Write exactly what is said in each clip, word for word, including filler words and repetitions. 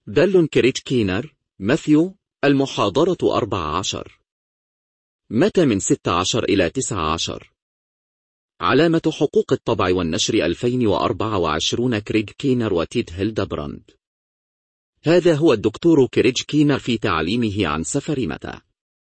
دالون كريتش كينر، ماثيو، المحاضرة أربع عشر. متى من ستة عشر إلى تسعة عشر. علامة حقوق الطبع والنشر ألفين وأربعة وعشرين. كريغ كينر وتيد هيلدبراند. هذا هو الدكتور كريغ كينر في تعليمه عن سفر متى.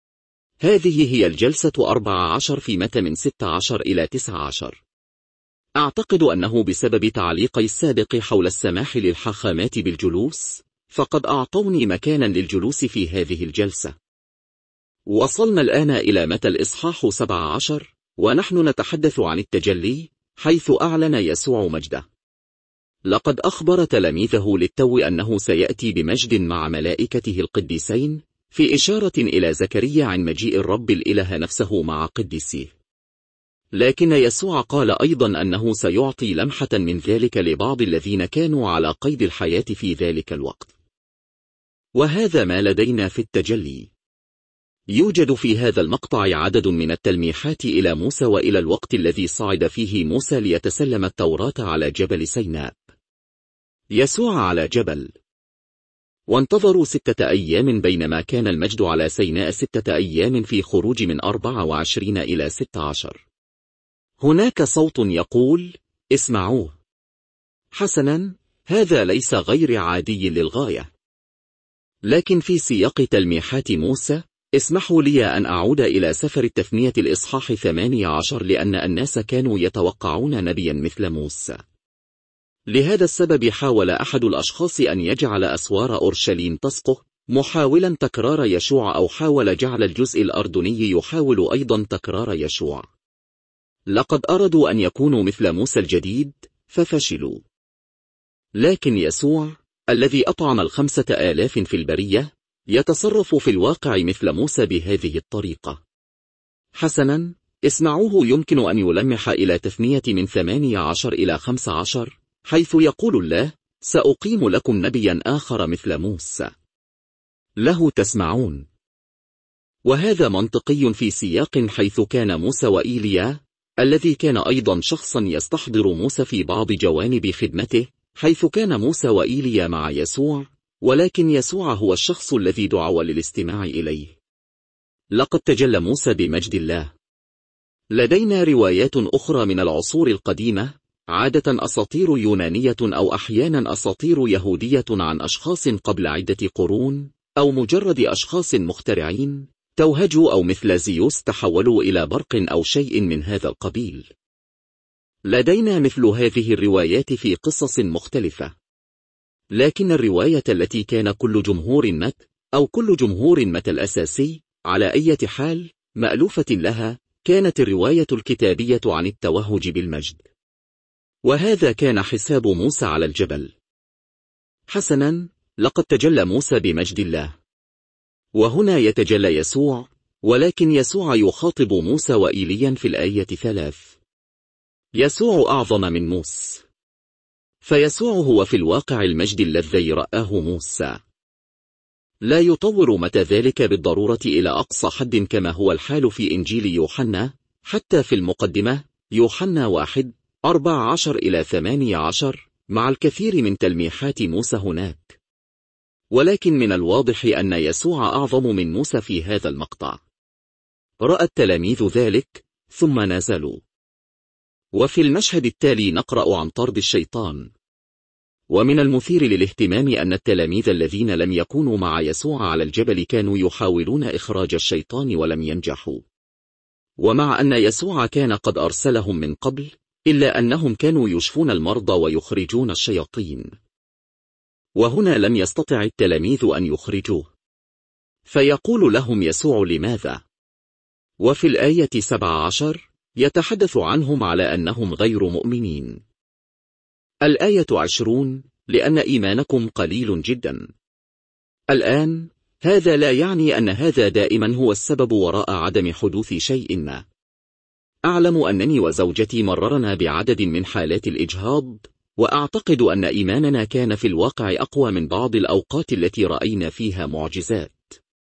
هذه هي الجلسة أربع عشر في متى من ستة عشر إلى تسعة عشر. أعتقد أنه بسبب تعليقي السابق حول السماح للحاخامات بالجلوس، فقد أعطوني مكانا للجلوس في هذه الجلسة. وصلنا الآن إلى متى الإصحاح سبعة عشر، ونحن نتحدث عن التجلي، حيث أعلن يسوع مجده. لقد أخبر تلاميذه للتو أنه سيأتي بمجد مع ملائكته القديسين، في إشارة إلى زكريا عن مجيء الرب الإله نفسه مع قديسيه. لكن يسوع قال أيضا أنه سيعطي لمحة من ذلك لبعض الذين كانوا على قيد الحياة في ذلك الوقت. وهذا ما لدينا في التجلي. يوجد في هذا المقطع عدد من التلميحات إلى موسى وإلى الوقت الذي صعد فيه موسى ليتسلم التوراة على جبل سيناء. يسوع على جبل. وانتظروا ستة أيام بينما كان المجد على سيناء ستة أيام في خروج من أربعة وعشرين إلى ستة عشر. هناك صوت يقول: اسمعوه. حسنا، هذا ليس غير عادي للغاية. لكن في سياق تلميحات موسى، اسمحوا لي أن أعود إلى سفر التثنية الإصحاح ثمانية عشر، لأن الناس كانوا يتوقعون نبيا مثل موسى. لهذا السبب حاول أحد الأشخاص أن يجعل أسوار أورشليم تسقط، محاولا تكرار يشوع، أو حاول جعل الجزء الأردني يحاول أيضا تكرار يشوع. لقد أرادوا أن يكونوا مثل موسى الجديد، ففشلوا. لكن يسوع، الذي أطعم الخمسة آلاف في البرية، يتصرف في الواقع مثل موسى بهذه الطريقة. حسنا، اسمعوه. يمكن أن يلمح إلى تثنية من ثمانية عشر إلى خمسة عشر، حيث يقول الله: سأقيم لكم نبيا آخر مثل موسى، له تسمعون. وهذا منطقي في سياق حيث كان موسى وإيليا، الذي كان أيضا شخصا يستحضر موسى في بعض جوانب خدمته، حيث كان موسى وإيليا مع يسوع، ولكن يسوع هو الشخص الذي دعوا للاستماع إليه. لقد تجلى موسى بمجد الله. لدينا روايات أخرى من العصور القديمة، عادة أساطير يونانية أو أحيانا أساطير يهودية عن أشخاص قبل عدة قرون، أو مجرد أشخاص مخترعين توهجوا، أو مثل زيوس تحولوا إلى برق أو شيء من هذا القبيل. لدينا مثل هذه الروايات في قصص مختلفة. لكن الرواية التي كان كل جمهور مت، أو كل جمهور مت الأساسي، على أي حال مألوفة لها، كانت الرواية الكتابية عن التوهج بالمجد. وهذا كان حساب موسى على الجبل. حسنا، لقد تجلى موسى بمجد الله. وهنا يتجلى يسوع، ولكن يسوع يخاطب موسى وإيليا في الآية ثلاث. يسوع أعظم من موسى. فيسوع هو في الواقع المجد الذي رآه موسى. لا يطور متى ذلك بالضرورة إلى أقصى حد كما هو الحال في إنجيل يوحنا، حتى في المقدمة يوحنا واحد أربعة عشر إلى ثمانية عشر، مع الكثير من تلميحات موسى هناك. ولكن من الواضح أن يسوع أعظم من موسى في هذا المقطع. رأى التلاميذ ذلك، ثم نزلوا. وفي المشهد التالي نقرأ عن طرد الشيطان. ومن المثير للاهتمام أن التلاميذ الذين لم يكونوا مع يسوع على الجبل كانوا يحاولون إخراج الشيطان ولم ينجحوا. ومع أن يسوع كان قد أرسلهم من قبل، إلا أنهم كانوا يشفون المرضى ويخرجون الشياطين. وهنا لم يستطع التلاميذ أن يخرجوه. فيقول لهم يسوع: لماذا؟ وفي الآية سبعة عشر يتحدث عنهم على أنهم غير مؤمنين. الآية عشرون: لأن إيمانكم قليل جدا. الآن، هذا لا يعني أن هذا دائما هو السبب وراء عدم حدوث شيء ما. أعلم أنني وزوجتي مررنا بعدد من حالات الإجهاض، وأعتقد أن إيماننا كان في الواقع أقوى من بعض الأوقات التي رأينا فيها معجزات.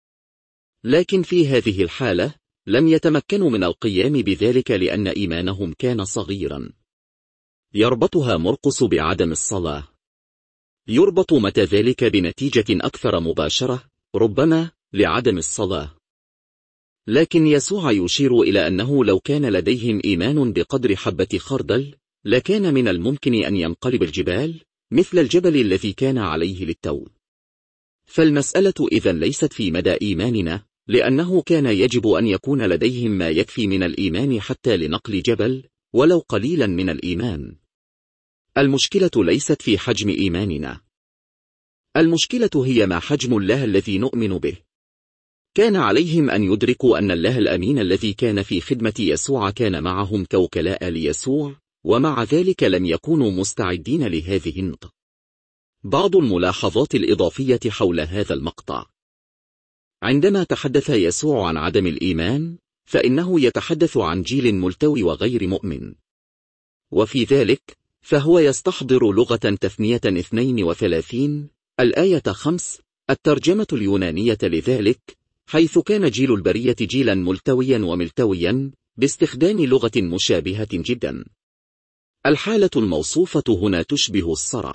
لكن في هذه الحالة لم يتمكنوا من القيام بذلك لأن إيمانهم كان صغيرا. يربطها مرقس بعدم الصلاة. يربط متى ذلك بنتيجة أكثر مباشرة، ربما لعدم الصلاة. لكن يسوع يشير إلى أنه لو كان لديهم إيمان بقدر حبة خردل، لكان من الممكن أن ينقلب الجبال، مثل الجبل الذي كان عليه للتو. فالمسألة إذن ليست في مدى إيماننا، لأنه كان يجب أن يكون لديهم ما يكفي من الإيمان حتى لنقل جبل، ولو قليلا من الإيمان. المشكلة ليست في حجم إيماننا. المشكلة هي ما حجم الله الذي نؤمن به. كان عليهم أن يدركوا أن الله الأمين الذي كان في خدمة يسوع كان معهم كوكلاء ليسوع، ومع ذلك لم يكونوا مستعدين لهذه النقطة. بعض الملاحظات الإضافية حول هذا المقطع. عندما تحدث يسوع عن عدم الإيمان، فإنه يتحدث عن جيل ملتوي وغير مؤمن. وفي ذلك، فهو يستحضر لغة تثنية اثنين وثلاثين، الآية خمس، الترجمة اليونانية لذلك، حيث كان جيل البرية جيلا ملتويا وملتويا، باستخدام لغة مشابهة جدا. الحالة الموصوفة هنا تشبه الصرع.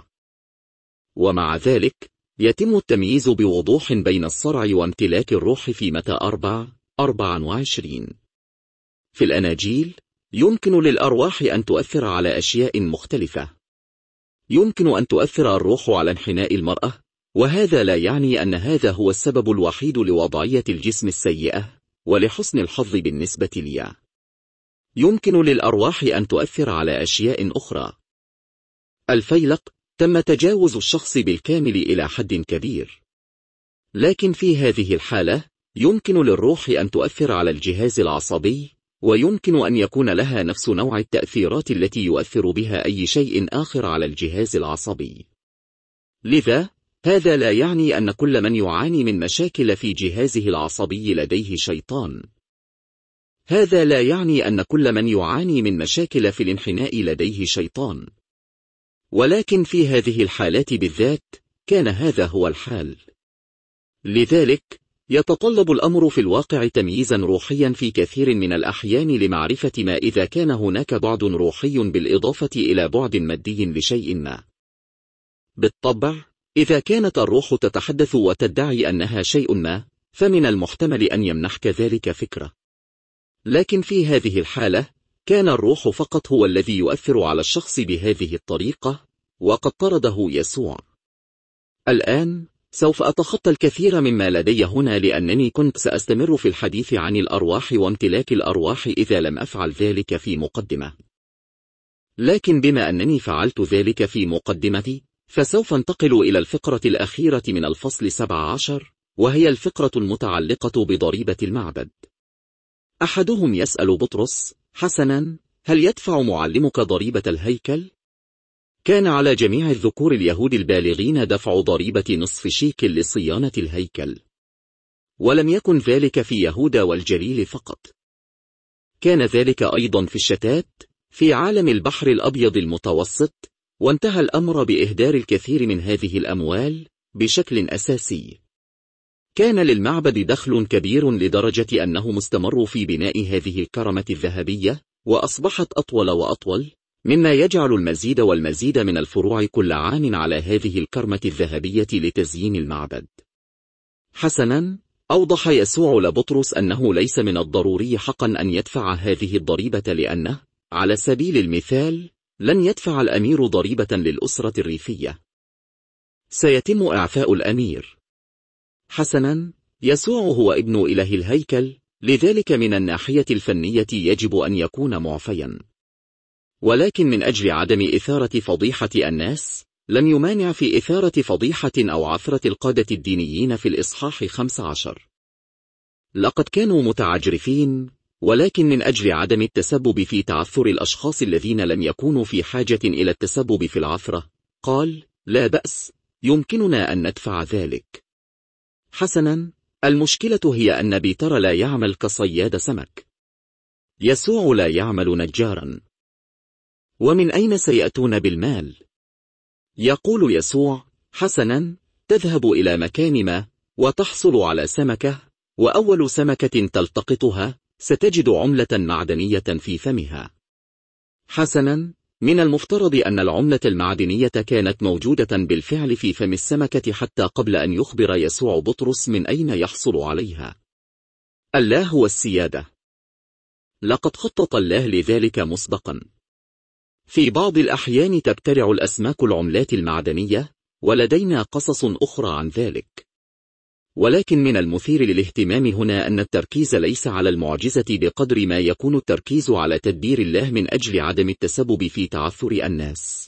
ومع ذلك، يتم التمييز بوضوح بين الصرع وامتلاك الروح في متى أربعة أربعة وعشرين. في الأناجيل، يمكن للأرواح أن تؤثر على أشياء مختلفة. يمكن أن تؤثر الروح على انحناء المرأة، وهذا لا يعني أن هذا هو السبب الوحيد لوضعية الجسم السيئة، ولحسن الحظ بالنسبة لي. يمكن للأرواح أن تؤثر على أشياء أخرى. الفيلق تم تجاوز الشخص بالكامل إلى حد كبير. لكن في هذه الحالة، يمكن للروح أن تؤثر على الجهاز العصبي، ويمكن أن يكون لها نفس نوع التأثيرات التي يؤثر بها أي شيء آخر على الجهاز العصبي. لذا، هذا لا يعني أن كل من يعاني من مشاكل في جهازه العصبي لديه شيطان. هذا لا يعني أن كل من يعاني من مشاكل في الانحناء لديه شيطان. ولكن في هذه الحالات بالذات، كان هذا هو الحال. لذلك، يتطلب الأمر في الواقع تمييزا روحيا في كثير من الأحيان لمعرفة ما إذا كان هناك بعد روحي بالإضافة إلى بعد مادي لشيء ما. بالطبع، إذا كانت الروح تتحدث وتدعي أنها شيء ما، فمن المحتمل أن يمنحك ذلك فكرة. لكن في هذه الحالة، كان الروح فقط هو الذي يؤثر على الشخص بهذه الطريقة، وقد طرده يسوع. الآن، سوف أتخطى الكثير مما لدي هنا لأنني كنت سأستمر في الحديث عن الأرواح وامتلاك الأرواح إذا لم أفعل ذلك في مقدمة. لكن بما أنني فعلت ذلك في مقدمتي، فسوف انتقل إلى الفقرة الأخيرة من الفصل سبع عشر، وهي الفقرة المتعلقة بضريبة المعبد. أحدهم يسأل بطرس: حسنا، هل يدفع معلمك ضريبة الهيكل؟ كان على جميع الذكور اليهود البالغين دفع ضريبة نصف شيكل لصيانة الهيكل. ولم يكن ذلك في يهودا والجليل فقط. كان ذلك أيضا في الشتات، في عالم البحر الأبيض المتوسط، وانتهى الأمر بإهدار الكثير من هذه الأموال بشكل أساسي. كان للمعبد دخل كبير لدرجة أنهم استمروا في بناء هذه الكرمة الذهبية، وأصبحت أطول وأطول، مما يجعل المزيد والمزيد من الفروع كل عام على هذه الكرمة الذهبية لتزيين المعبد. حسنا، أوضح يسوع لبطرس أنه ليس من الضروري حقا أن يدفع هذه الضريبة، لأنه، على سبيل المثال، لن يدفع الأمير ضريبة للأسرة الريفية. سيتم إعفاء الأمير. حسنا، يسوع هو ابن إله الهيكل، لذلك من الناحية الفنية يجب أن يكون معفيا. ولكن من أجل عدم إثارة فضيحة الناس، لم يمانع في إثارة فضيحة أو عثرة القادة الدينيين في الإصحاح خمس عشر. لقد كانوا متعجرفين، ولكن من أجل عدم التسبب في تعثر الأشخاص الذين لم يكونوا في حاجة إلى التسبب في العثرة، قال: لا بأس، يمكننا أن ندفع ذلك. حسنا، المشكلة هي أن بيتر لا يعمل كصياد سمك. يسوع لا يعمل نجارا. ومن أين سيأتون بالمال؟ يقول يسوع: حسنا، تذهب إلى مكان ما، وتحصل على سمكة، وأول سمكة تلتقطها، ستجد عملة معدنية في فمها. حسنا، من المفترض أن العملة المعدنية كانت موجودة بالفعل في فم السمكة حتى قبل أن يخبر يسوع بطرس من أين يحصل عليها. الله هو السيادة. لقد خطط الله لذلك مسبقا. في بعض الأحيان تبتلع الأسماك العملات المعدنية، ولدينا قصص أخرى عن ذلك. ولكن من المثير للاهتمام هنا أن التركيز ليس على المعجزة بقدر ما يكون التركيز على تدبير الله من أجل عدم التسبب في تعثر الناس.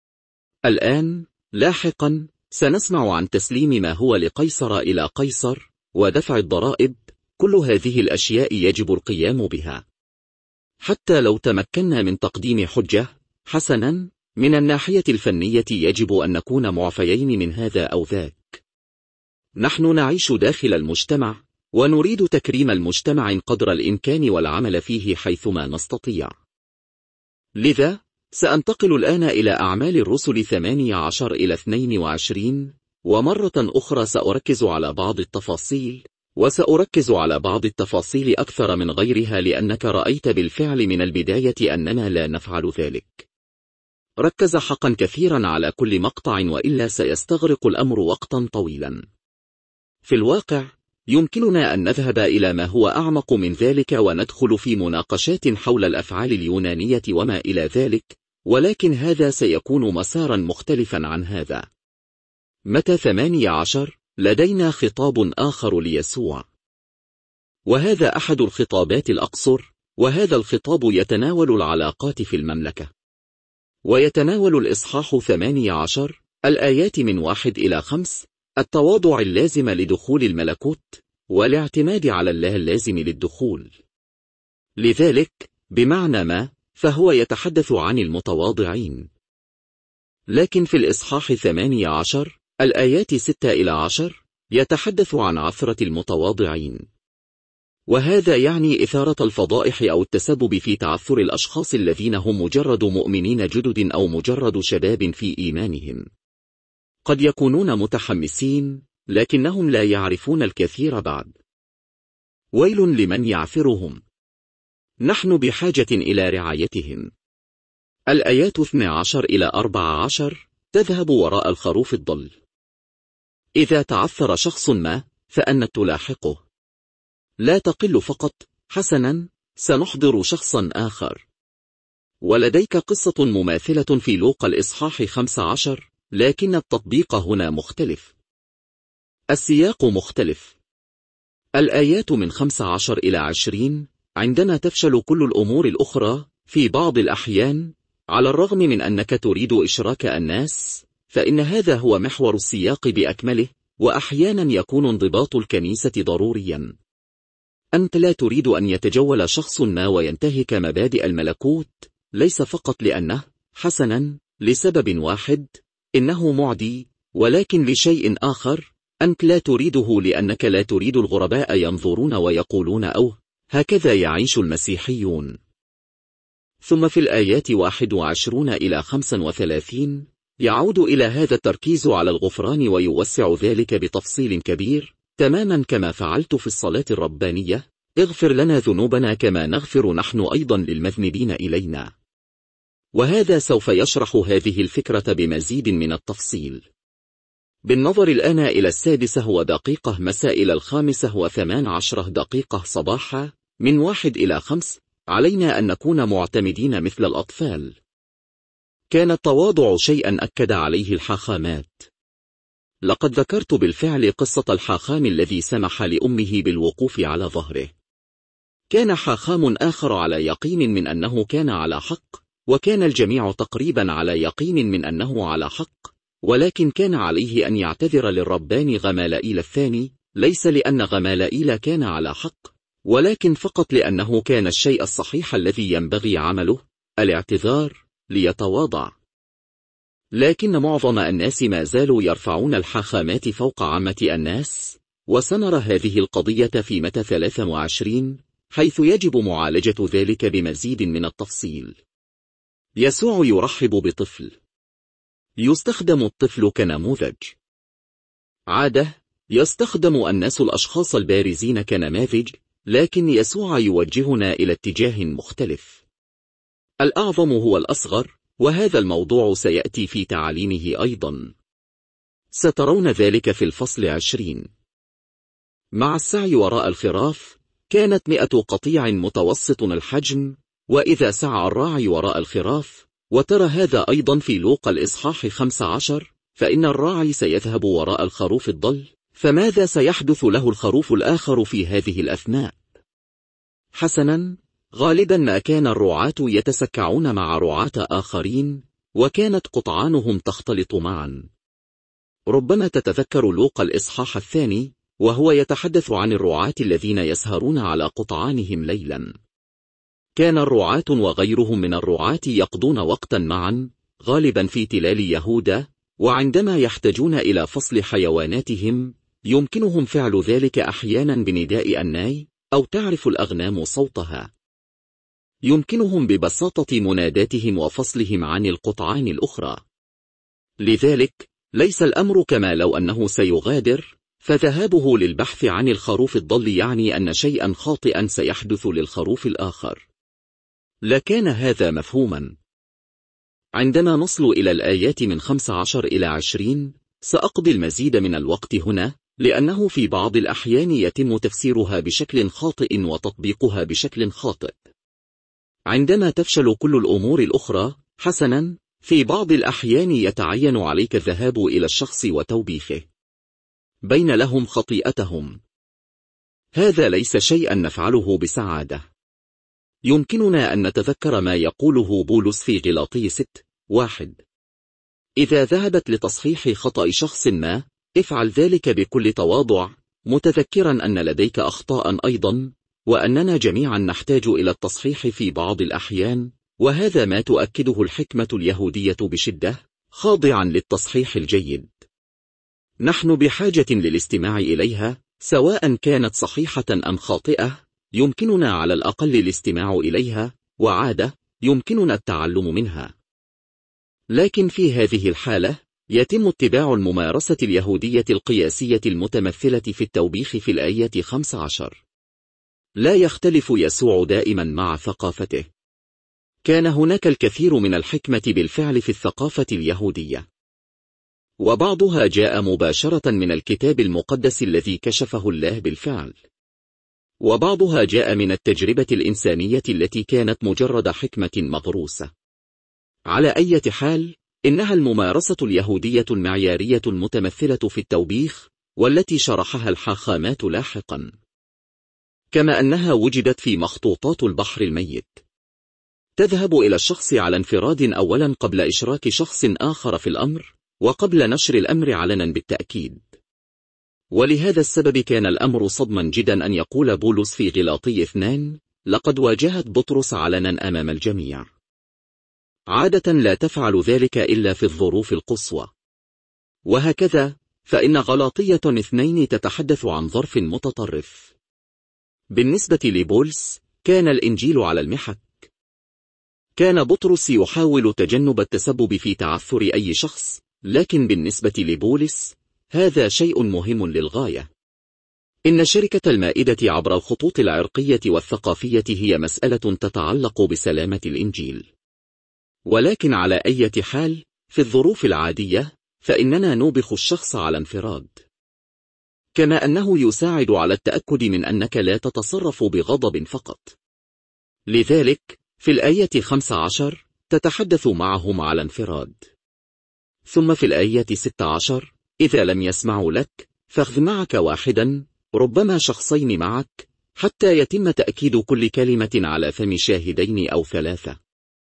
الآن لاحقا سنسمع عن تسليم ما هو لقيصر إلى قيصر، ودفع الضرائب. كل هذه الأشياء يجب القيام بها. حتى لو تمكنا من تقديم حجة حسنا من الناحية الفنية، يجب أن نكون معفيين من هذا أو ذاك. نحن نعيش داخل المجتمع، ونريد تكريم المجتمع قدر الإمكان والعمل فيه حيثما نستطيع. لذا سأنتقل الآن إلى أعمال الرسل ثمانية عشر إلى اثنين وعشرين، ومرة أخرى سأركز على بعض التفاصيل، وسأركز على بعض التفاصيل أكثر من غيرها لأنك رأيت بالفعل من البداية أننا لا نفعل ذلك. ركز حقا كثيرا على كل مقطع، وإلا سيستغرق الأمر وقتا طويلا. في الواقع يمكننا أن نذهب إلى ما هو أعمق من ذلك وندخل في مناقشات حول الأفعال اليونانية وما إلى ذلك، ولكن هذا سيكون مسارا مختلفا عن هذا. متى ثمانية عشر لدينا خطاب آخر ليسوع، وهذا أحد الخطابات الأقصر، وهذا الخطاب يتناول العلاقات في المملكة. ويتناول الإصحاح ثمانية عشر الآيات من واحد إلى خمس التواضع اللازم لدخول الملكوت، والاعتماد على الله اللازم للدخول. لذلك بمعنى ما فهو يتحدث عن المتواضعين. لكن في الإصحاح ثمانية عشر الآيات ستة إلى عشر يتحدث عن عثرة المتواضعين، وهذا يعني إثارة الفضائح أو التسبب في تعثر الأشخاص الذين هم مجرد مؤمنين جدد أو مجرد شباب في إيمانهم. قد يكونون متحمسين لكنهم لا يعرفون الكثير بعد. ويل لمن يعثرهم. نحن بحاجة إلى رعايتهم. الآيات اثنتي عشرة إلى أربعة عشر تذهب وراء الخروف الضل. إذا تعثر شخص ما فأنت تلاحقه. لا تقل فقط حسنا سنحضر شخصا آخر. ولديك قصة مماثلة في لوقا الإصحاح خمسة عشر، لكن التطبيق هنا مختلف. السياق مختلف. الآيات من خمسة عشر إلى عشرين عندما تفشل كل الأمور الأخرى في بعض الأحيان، على الرغم من أنك تريد إشراك الناس، فإن هذا هو محور السياق بأكمله، وأحيانا يكون انضباط الكنيسة ضروريا. أنت لا تريد أن يتجول شخص ما وينتهك مبادئ الملكوت، ليس فقط لأنه حسنا لسبب واحد إنه معدي، ولكن لشيء آخر. أنت لا تريده لأنك لا تريد الغرباء ينظرون ويقولون أوه هكذا يعيش المسيحيون. ثم في الآيات واحد وعشرون إلى خمسة وثلاثين يعود إلى هذا التركيز على الغفران، ويوسع ذلك بتفصيل كبير، تماما كما فعلت في الصلاة الربانية: اغفر لنا ذنوبنا كما نغفر نحن أيضا للمذنبين إلينا. وهذا سوف يشرح هذه الفكرة بمزيد من التفصيل. بالنظر الآن إلى السادسة ودقيقة مساء إلى الخامسة وثمان عشرة دقيقة صباحا من واحد إلى خمس، علينا أن نكون معتمدين مثل الأطفال. كان التواضع شيئا أكد عليه الحاخامات. لقد ذكرت بالفعل قصة الحاخام الذي سمح لأمه بالوقوف على ظهره. كان حاخام آخر على يقين من أنه كان على حق، وكان الجميع تقريبا على يقين من أنه على حق، ولكن كان عليه أن يعتذر للربان غمالائيل الثاني، ليس لأن غمالائيل كان على حق، ولكن فقط لأنه كان الشيء الصحيح الذي ينبغي عمله، الاعتذار، ليتواضع. لكن معظم الناس ما زالوا يرفعون الحاخامات فوق عامة الناس، وسنرى هذه القضية في متى ثلاثة وعشرين، حيث يجب معالجة ذلك بمزيد من التفصيل. يسوع يرحب بطفل. يستخدم الطفل كنموذج. عادة يستخدم الناس الأشخاص البارزين كنماذج، لكن يسوع يوجهنا إلى اتجاه مختلف. الأعظم هو الأصغر، وهذا الموضوع سيأتي في تعاليمه أيضا. سترون ذلك في الفصل عشرين. مع السعي وراء الخراف كانت مئة قطيع متوسط الحجم، وإذا سعى الراعي وراء الخراف، وترى هذا أيضا في لوقا الإصحاح خمسة عشر، فإن الراعي سيذهب وراء الخروف الضل، فماذا سيحدث له الخروف الآخر في هذه الأثناء؟ حسنا، غالبا ما كان الرعاة يتسكعون مع رعاة آخرين، وكانت قطعانهم تختلط معا. ربما تتذكر لوقا الإصحاح الثاني وهو يتحدث عن الرعاة الذين يسهرون على قطعانهم ليلا. كان الرعاة وغيرهم من الرعاة يقضون وقتا معا، غالبا في تلال يهوذا، وعندما يحتاجون إلى فصل حيواناتهم يمكنهم فعل ذلك أحيانا بنداء الناي، أو تعرف الأغنام صوتها. يمكنهم ببساطة مناداتهم وفصلهم عن القطعان الأخرى. لذلك ليس الأمر كما لو أنه سيغادر، فذهابه للبحث عن الخروف الضال يعني أن شيئا خاطئا سيحدث للخروف الآخر. لكان هذا مفهوما. عندما نصل إلى الآيات من خمسة عشر إلى عشرين سأقضي المزيد من الوقت هنا، لأنه في بعض الأحيان يتم تفسيرها بشكل خاطئ وتطبيقها بشكل خاطئ. عندما تفشل كل الأمور الأخرى، حسنا، في بعض الأحيان يتعين عليك الذهاب إلى الشخص وتوبيخه. بين لهم خطيئتهم. هذا ليس شيئا نفعله بسعادة. يمكننا أن نتذكر ما يقوله بولس في غلاطي ستة واحد: إذا ذهبت لتصحيح خطأ شخص ما، افعل ذلك بكل تواضع، متذكرا أن لديك أخطاء أيضا، وأننا جميعا نحتاج إلى التصحيح في بعض الأحيان، وهذا ما تؤكده الحكمة اليهودية بشدة، خاضعا للتصحيح الجيد. نحن بحاجة للاستماع إليها، سواء كانت صحيحة أم خاطئة. يمكننا على الأقل الاستماع إليها، وعادة يمكننا التعلم منها. لكن في هذه الحالة يتم اتباع الممارسة اليهودية القياسية المتمثلة في التوبيخ في الآية خمسة عشر. لا يختلف يسوع دائما مع ثقافته. كان هناك الكثير من الحكمة بالفعل في الثقافة اليهودية، وبعضها جاء مباشرة من الكتاب المقدس الذي كشفه الله بالفعل، وبعضها جاء من التجربة الإنسانية التي كانت مجرد حكمة مغروسة. على أي حال، إنها الممارسة اليهودية المعيارية المتمثلة في التوبيخ، والتي شرحها الحاخامات لاحقا، كما أنها وجدت في مخطوطات البحر الميت. تذهب إلى الشخص على انفراد أولا قبل إشراك شخص آخر في الأمر، وقبل نشر الأمر علنا بالتأكيد. ولهذا السبب كان الأمر صدما جدا أن يقول بولس في غلاطي اثنان: لقد واجهت بطرس علنا أمام الجميع. عادة لا تفعل ذلك إلا في الظروف القصوى. وهكذا فإن غلاطية اثنين تتحدث عن ظرف متطرف. بالنسبة لبولس كان الإنجيل على المحك. كان بطرس يحاول تجنب التسبب في تعثر أي شخص، لكن بالنسبة لبولس هذا شيء مهم للغاية. إن شركة المائدة عبر الخطوط العرقية والثقافية هي مسألة تتعلق بسلامة الإنجيل. ولكن على أي حال، في الظروف العادية فإننا نوبخ الشخص على انفراد، كما أنه يساعد على التأكد من أنك لا تتصرف بغضب فقط. لذلك في الآية خمسة عشر تتحدث معهم على انفراد. ثم في الآية ستة عشر: إذا لم يسمعوا لك فاخذ معك واحدا، ربما شخصين معك، حتى يتم تأكيد كل كلمة على فم شاهدين أو ثلاثة.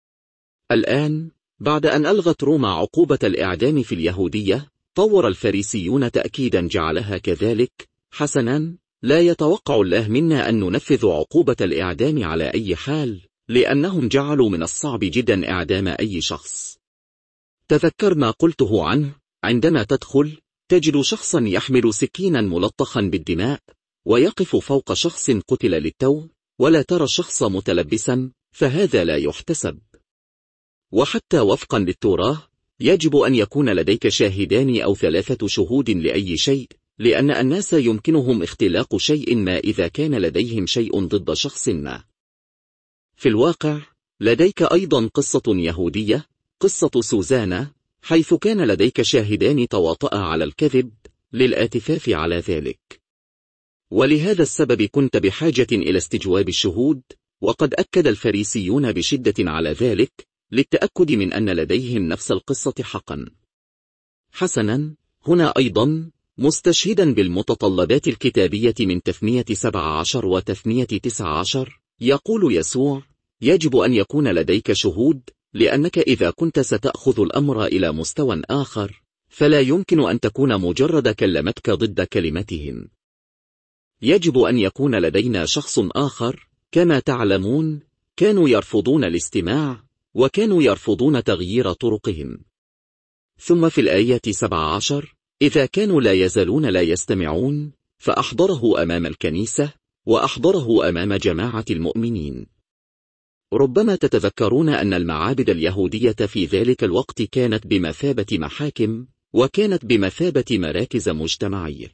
الآن بعد أن ألغت روما عقوبة الإعدام في اليهودية، طور الفريسيون تأكيدا جعلها كذلك. حسنا، لا يتوقع الله منا أن ننفذ عقوبة الإعدام على أي حال، لأنهم جعلوا من الصعب جدا إعدام أي شخص. تذكر ما قلته عنه. عندما تدخل تجد شخصا يحمل سكينا ملطخا بالدماء، ويقف فوق شخص قتل للتو، ولا ترى الشخص متلبسا، فهذا لا يحتسب. وحتى وفقا للتوراة يجب أن يكون لديك شاهدان أو ثلاثة شهود لأي شيء، لأن الناس يمكنهم اختلاق شيء ما إذا كان لديهم شيء ضد شخص ما. في الواقع لديك أيضا قصة يهودية قصة سوزانا، حيث كان لديك شاهدان تواطأ على الكذب للآتفاف على ذلك، ولهذا السبب كنت بحاجة إلى استجواب الشهود، وقد أكد الفريسيون بشدة على ذلك للتأكد من أن لديهم نفس القصة حقا. حسنا، هنا أيضا مستشهدا بالمتطلبات الكتابية من تثنية سبع عشر وتثنية تسع عشر، يقول يسوع: يجب أن يكون لديك شهود، لأنك إذا كنت ستأخذ الأمر إلى مستوى آخر فلا يمكن أن تكون مجرد كلمتك ضد كلمتهم. يجب أن لدينا لدينا شخص آخر. كما تعلمون، كانوا يرفضون الاستماع، وكانوا يرفضون تغيير طرقهم. ثم في الآية سبع عشر: إذا كانوا لا يزالون لا يستمعون، فأحضره أمام الكنيسة، وأحضره أمام جماعة المؤمنين. ربما تتذكرون أن المعابد اليهودية في ذلك الوقت كانت بمثابة محاكم، وكانت بمثابة مراكز مجتمعية.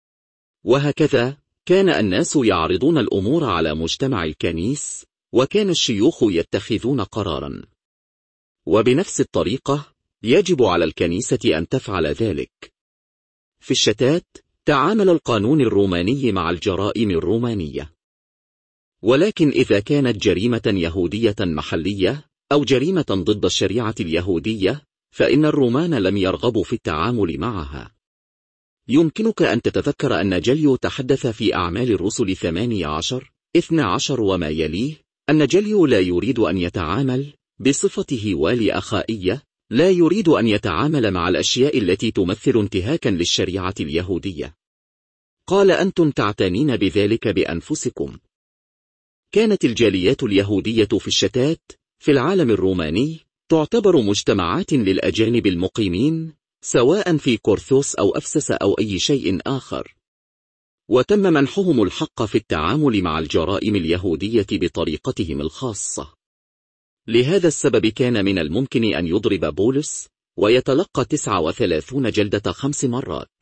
وهكذا كان الناس يعرضون الأمور على مجتمع الكنيس، وكان الشيوخ يتخذون قرارا. وبنفس الطريقة يجب على الكنيسة أن تفعل ذلك. في الشتات تعامل القانون الروماني مع الجرائم الرومانية، ولكن إذا كانت جريمة يهودية محلية أو جريمة ضد الشريعة اليهودية، فإن الرومان لم يرغبوا في التعامل معها. يمكنك أن تتذكر أن جليو تحدث في أعمال الرسل ثمانية عشر اثنى عشر وما يليه أن جليو لا يريد أن يتعامل بصفته والي أخائية، لا يريد أن يتعامل مع الأشياء التي تمثل انتهاكا للشريعة اليهودية. قال: أنتم تعتنين بذلك بأنفسكم. كانت الجاليات اليهودية في الشتات في العالم الروماني تعتبر مجتمعات للأجانب المقيمين، سواء في كورثوس أو أفسس أو أي شيء آخر، وتم منحهم الحق في التعامل مع الجرائم اليهودية بطريقتهم الخاصة. لهذا السبب كان من الممكن أن يضرب بولس ويتلقى تسعة وثلاثين جلدة خمس مرات،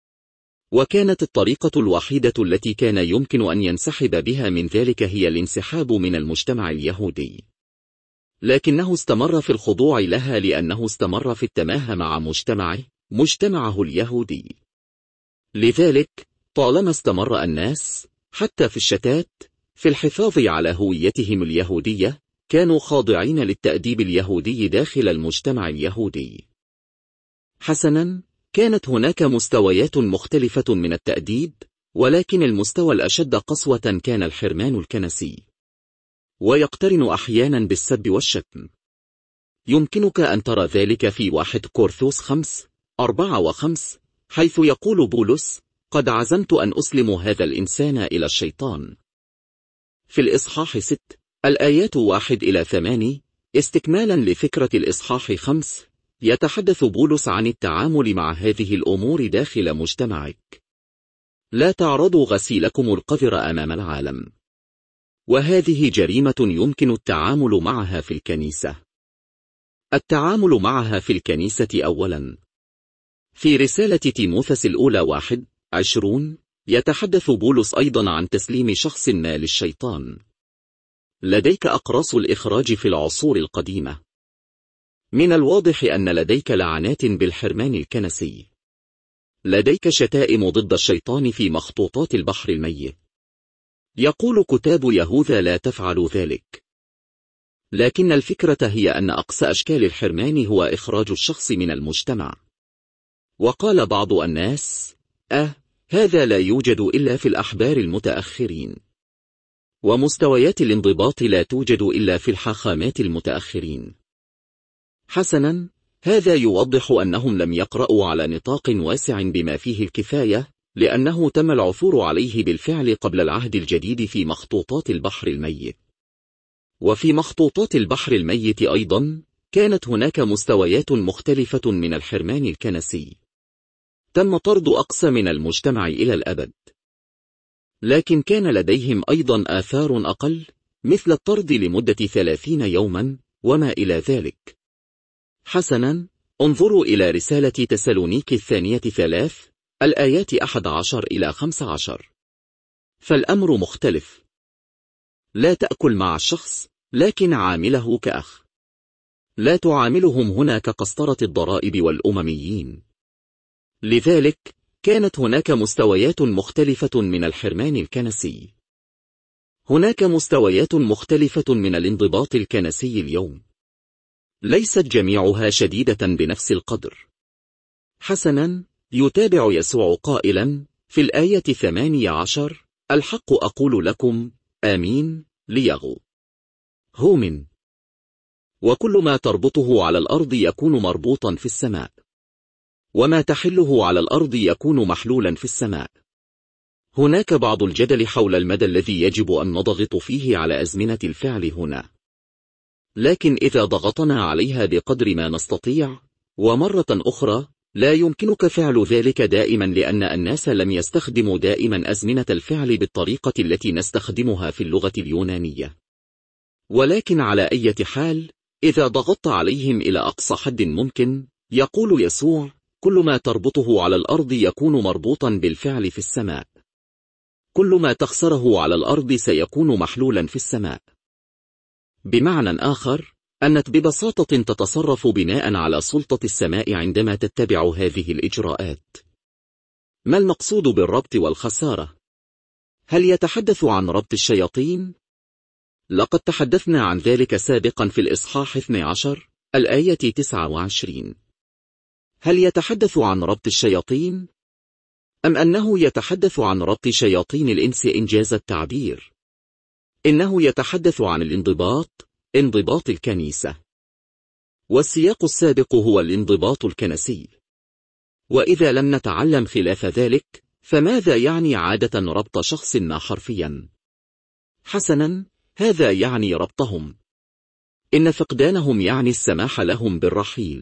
وكانت الطريقة الوحيدة التي كان يمكن أن ينسحب بها من ذلك هي الانسحاب من المجتمع اليهودي. لكنه استمر في الخضوع لها لأنه استمر في التماهى مع مجتمعه مجتمعه اليهودي. لذلك طالما استمر الناس حتى في الشتات في الحفاظ على هويتهم اليهودية، كانوا خاضعين للتأديب اليهودي داخل المجتمع اليهودي. حسنا، كانت هناك مستويات مختلفة من التأديب، ولكن المستوى الأشد قسوة كان الحرمان الكنسي، ويقترن أحيانا بالسب والشتم. يمكنك أن ترى ذلك في واحد كورنثوس خمسة أربعة وخمسة، حيث يقول بولس: قد عزمت أن أسلم هذا الإنسان إلى الشيطان. في الإصحاح ستة الآيات واحد إلى ثمانية، استكمالا لفكرة الإصحاح خمسة، يتحدث بولس عن التعامل مع هذه الأمور داخل مجتمعك. لا تعرضوا غسيلكم القذر أمام العالم. وهذه جريمة يمكن التعامل معها في الكنيسة. التعامل معها في الكنيسة أولا. في رسالة تيموثس الأولى واحد عشرون يتحدث بولس أيضا عن تسليم شخص ما للشيطان. لديك أقراص الإخراج في العصور القديمة. من الواضح أن لديك لعنات بالحرمان الكنسي. لديك شتائم ضد الشيطان في مخطوطات البحر الميت. يقول كتاب يهوذا: لا تفعلوا ذلك. لكن الفكرة هي أن أقصى أشكال الحرمان هو إخراج الشخص من المجتمع. وقال بعض الناس: أه هذا لا يوجد إلا في الأحبار المتأخرين، ومستويات الانضباط لا توجد إلا في الحاخامات المتأخرين. حسنا، هذا يوضح أنهم لم يقرأوا على نطاق واسع بما فيه الكفاية، لأنه تم العثور عليه بالفعل قبل العهد الجديد في مخطوطات البحر الميت. وفي مخطوطات البحر الميت أيضا كانت هناك مستويات مختلفة من الحرمان الكنسي. تم طرد أقصى من المجتمع إلى الأبد. لكن كان لديهم أيضا آثار أقل، مثل الطرد لمدة ثلاثين يوما وما إلى ذلك. حسنا، انظروا إلى رسالة تسالونيك الثانية ثلاث الآيات أحد عشر إلى خمس عشر. فالأمر مختلف. لا تأكل مع الشخص، لكن عامله كأخ. لا تعاملهم هنا كقسطرة الضرائب والأمميين. لذلك كانت هناك مستويات مختلفة من الحرمان الكنسي. هناك مستويات مختلفة من الانضباط الكنسي اليوم، ليست جميعها شديدة بنفس القدر. حسنا، يتابع يسوع قائلا في الآية الثامنة عشر: الحق أقول لكم آمين ليغو هومن، وكل ما تربطه على الأرض يكون مربوطا في السماء، وما تحله على الأرض يكون محلولا في السماء. هناك بعض الجدل حول المدى الذي يجب أن نضغط فيه على أزمنة الفعل هنا، لكن إذا ضغطنا عليها بقدر ما نستطيع، ومرة أخرى لا يمكنك فعل ذلك دائما لأن الناس لم يستخدموا دائما أزمنة الفعل بالطريقة التي نستخدمها في اللغة اليونانية. ولكن على أي حال، إذا ضغطت عليهم إلى أقصى حد ممكن، يقول يسوع: كل ما تربطه على الأرض يكون مربوطا بالفعل في السماء، كل ما تخسره على الأرض سيكون محلولا في السماء. بمعنى آخر، أنت ببساطة تتصرف بناء على سلطة السماء عندما تتبع هذه الإجراءات. ما المقصود بالربط والخسارة؟ هل يتحدث عن ربط الشياطين؟ لقد تحدثنا عن ذلك سابقا في الإصحاح اثني عشر الآية تسعة وعشرين. هل يتحدث عن ربط الشياطين؟ أم أنه يتحدث عن ربط شياطين الإنس إنجاز التعبير؟ إنه يتحدث عن الانضباط، انضباط الكنيسة. والسياق السابق هو الانضباط الكنسي. وإذا لم نتعلم خلاف ذلك، فماذا يعني عادة ربط شخص ما حرفيا؟ حسنا، هذا يعني ربطهم. إن فقدانهم يعني السماح لهم بالرحيل.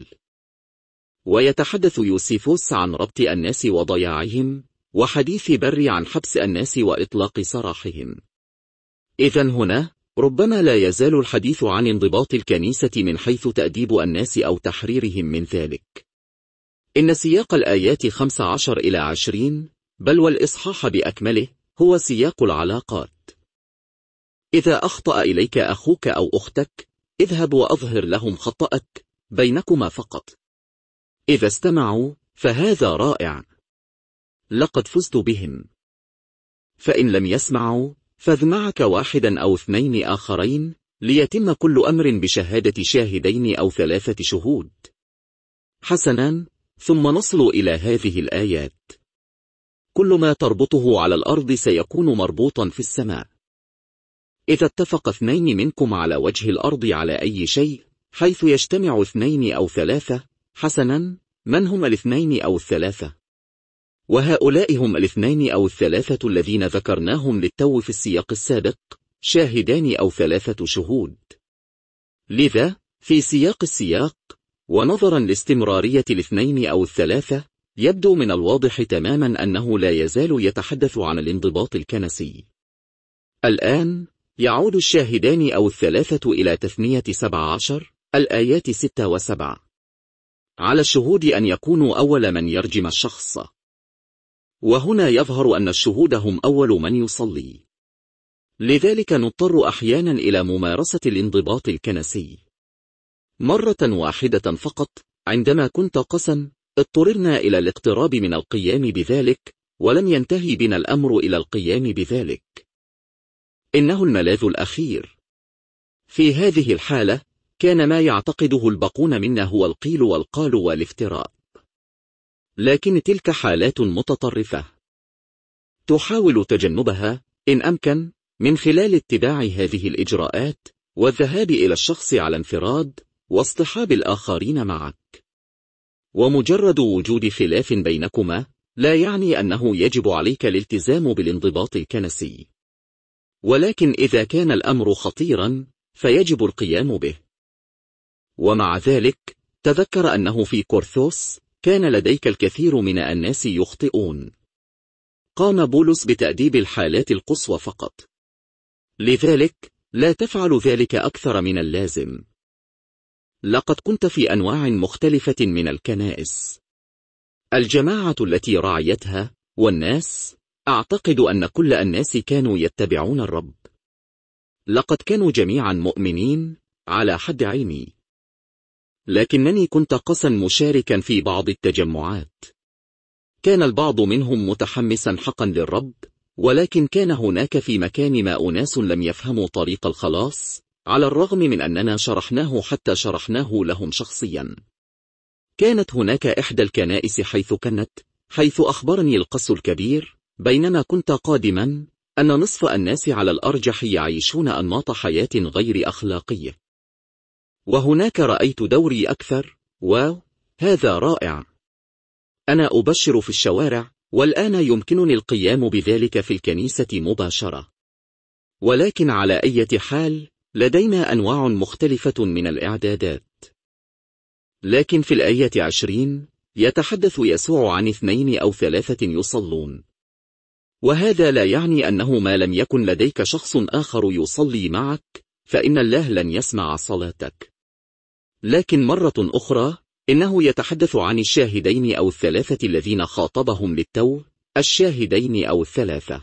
ويتحدث يوسيفوس عن ربط الناس وضياعهم، وحديث بري عن حبس الناس وإطلاق سراحهم. إذن هنا ربما لا يزال الحديث عن انضباط الكنيسة من حيث تأديب الناس أو تحريرهم من ذلك. إن سياق الآيات خمسة عشر إلى عشرين بل والإصحاح بأكمله هو سياق العلاقات. إذا أخطأ إليك أخوك أو أختك، اذهب وأظهر لهم خطأك بينكما فقط. إذا استمعوا فهذا رائع، لقد فزت بهم. فإن لم يسمعوا، فاذ معك واحدا أو اثنين آخرين، ليتم كل أمر بشهادة شاهدين أو ثلاثة شهود. حسنا، ثم نصل إلى هذه الآيات: كل ما تربطه على الأرض سيكون مربوطا في السماء. إذا اتفق اثنين منكم على وجه الأرض على أي شيء، حيث يجتمع اثنين أو ثلاثة، حسنا، من هم الاثنين أو الثلاثة؟ وهؤلاء هم الاثنين أو الثلاثة الذين ذكرناهم للتو في السياق السابق: شاهدان أو ثلاثة شهود. لذا في سياق السياق، ونظرا لاستمرارية الاثنين أو الثلاثة، يبدو من الواضح تماما أنه لا يزال يتحدث عن الانضباط الكنسي. الآن يعود الشاهدان أو الثلاثة إلى تثنية سبع عشر الآيات ستة وسبع، على الشهود أن يكونوا أول من يرجم الشخص. وهنا يظهر أن الشهود هم أول من يصلي. لذلك نضطر أحيانا إلى ممارسة الانضباط الكنسي. مرة واحدة فقط عندما كنت قسا، اضطررنا إلى الاقتراب من القيام بذلك، ولم ينتهي بنا الأمر إلى القيام بذلك. إنه الملاذ الأخير. في هذه الحالة كان ما يعتقده الباقون منا هو القيل والقال والافتراء. لكن تلك حالات متطرفة تحاول تجنبها إن أمكن من خلال اتباع هذه الإجراءات والذهاب إلى الشخص على انفراد واصطحاب الآخرين معك. ومجرد وجود خلاف بينكما لا يعني أنه يجب عليك الالتزام بالانضباط الكنسي، ولكن إذا كان الأمر خطيرا فيجب القيام به. ومع ذلك تذكر أنه في كورنثوس كان لديك الكثير من الناس يخطئون. قام بولس بتأديب الحالات القصوى فقط. لذلك لا تفعل ذلك أكثر من اللازم. لقد كنت في أنواع مختلفة من الكنائس. الجماعة التي رعيتها والناس، أعتقد أن كل الناس كانوا يتبعون الرب. لقد كانوا جميعا مؤمنين على حد علمي. لكنني كنت قسا مشاركا في بعض التجمعات. كان البعض منهم متحمسا حقا للرب، ولكن كان هناك في مكان ما أناس لم يفهموا طريق الخلاص، على الرغم من أننا شرحناه حتى شرحناه لهم شخصيا. كانت هناك إحدى الكنائس حيث كانت، حيث أخبرني القس الكبير بينما كنت قادما أن نصف الناس على الأرجح يعيشون أنماط حياة غير أخلاقية. وهناك رأيت دوري أكثر، واو هذا رائع. أنا أبشر في الشوارع، والآن يمكنني القيام بذلك في الكنيسة مباشرة. ولكن على أي حال لدينا أنواع مختلفة من الإعدادات. لكن في الآية عشرين يتحدث يسوع عن اثنين أو ثلاثة يصلون، وهذا لا يعني أنه ما لم يكن لديك شخص آخر يصلي معك فإن الله لن يسمع صلاتك. لكن مرة أخرى إنه يتحدث عن الشاهدين أو الثلاثة الذين خاطبهم للتو، الشاهدين أو الثلاثة.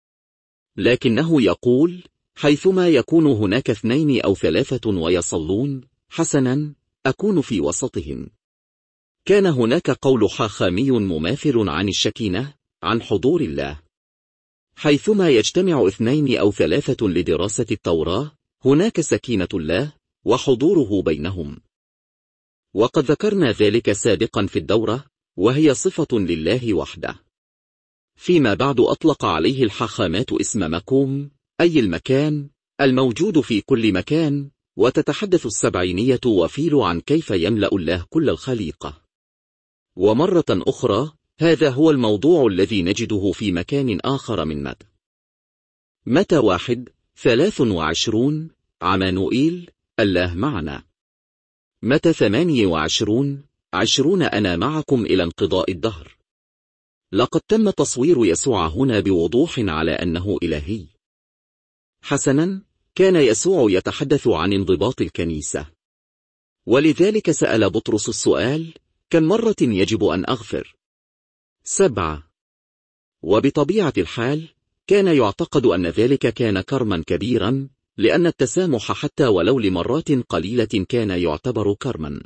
لكنه يقول حيثما يكون هناك اثنين أو ثلاثة ويصلون، حسنا أكون في وسطهم. كان هناك قول حاخامي مماثل عن الشكينة، عن حضور الله. حيثما يجتمع اثنين أو ثلاثة لدراسة التوراة، هناك سكينة الله وحضوره بينهم. وقد ذكرنا ذلك سابقا في الدورة، وهي صفة لله وحده. فيما بعد أطلق عليه الحاخامات اسم مكوم، أي المكان الموجود في كل مكان، وتتحدث السبعينية وفيل عن كيف يملأ الله كل الخليقة. ومرة أخرى هذا هو الموضوع الذي نجده في مكان آخر من متى. متى واحد ثلاث وعشرون عمانوئيل، الله معنا. متى ثمانية وعشرون عشرون أنا معكم إلى انقضاء الدهر. لقد تم تصوير يسوع هنا بوضوح على أنه إلهي. حسنا، كان يسوع يتحدث عن انضباط الكنيسة، ولذلك سأل بطرس السؤال: كم مرة يجب أن أغفر؟ سبعة. وبطبيعة الحال كان يعتقد أن ذلك كان كرما كبيرا، لأن التسامح حتى ولو لمرات قليلة كان يعتبر كرما.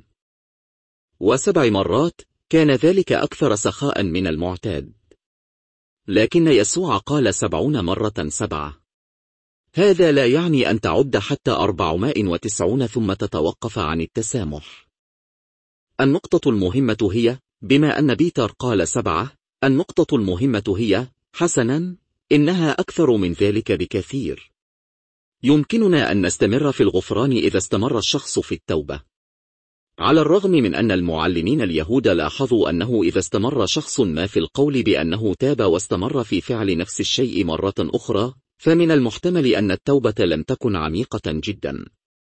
وسبع مرات كان ذلك أكثر سخاء من المعتاد. لكن يسوع قال سبعون مرة سبعة. هذا لا يعني أن تعد حتى أربعمائة وتسعين ثم تتوقف عن التسامح. النقطة المهمة هي، بما أن بيتر قال سبعة، النقطة المهمة هي، حسنا، إنها أكثر من ذلك بكثير. يمكننا أن نستمر في الغفران إذا استمر الشخص في التوبة. على الرغم من أن المعلمين اليهود لاحظوا أنه إذا استمر شخص ما في القول بأنه تاب واستمر في فعل نفس الشيء مرة أخرى، فمن المحتمل أن التوبة لم تكن عميقة جدا.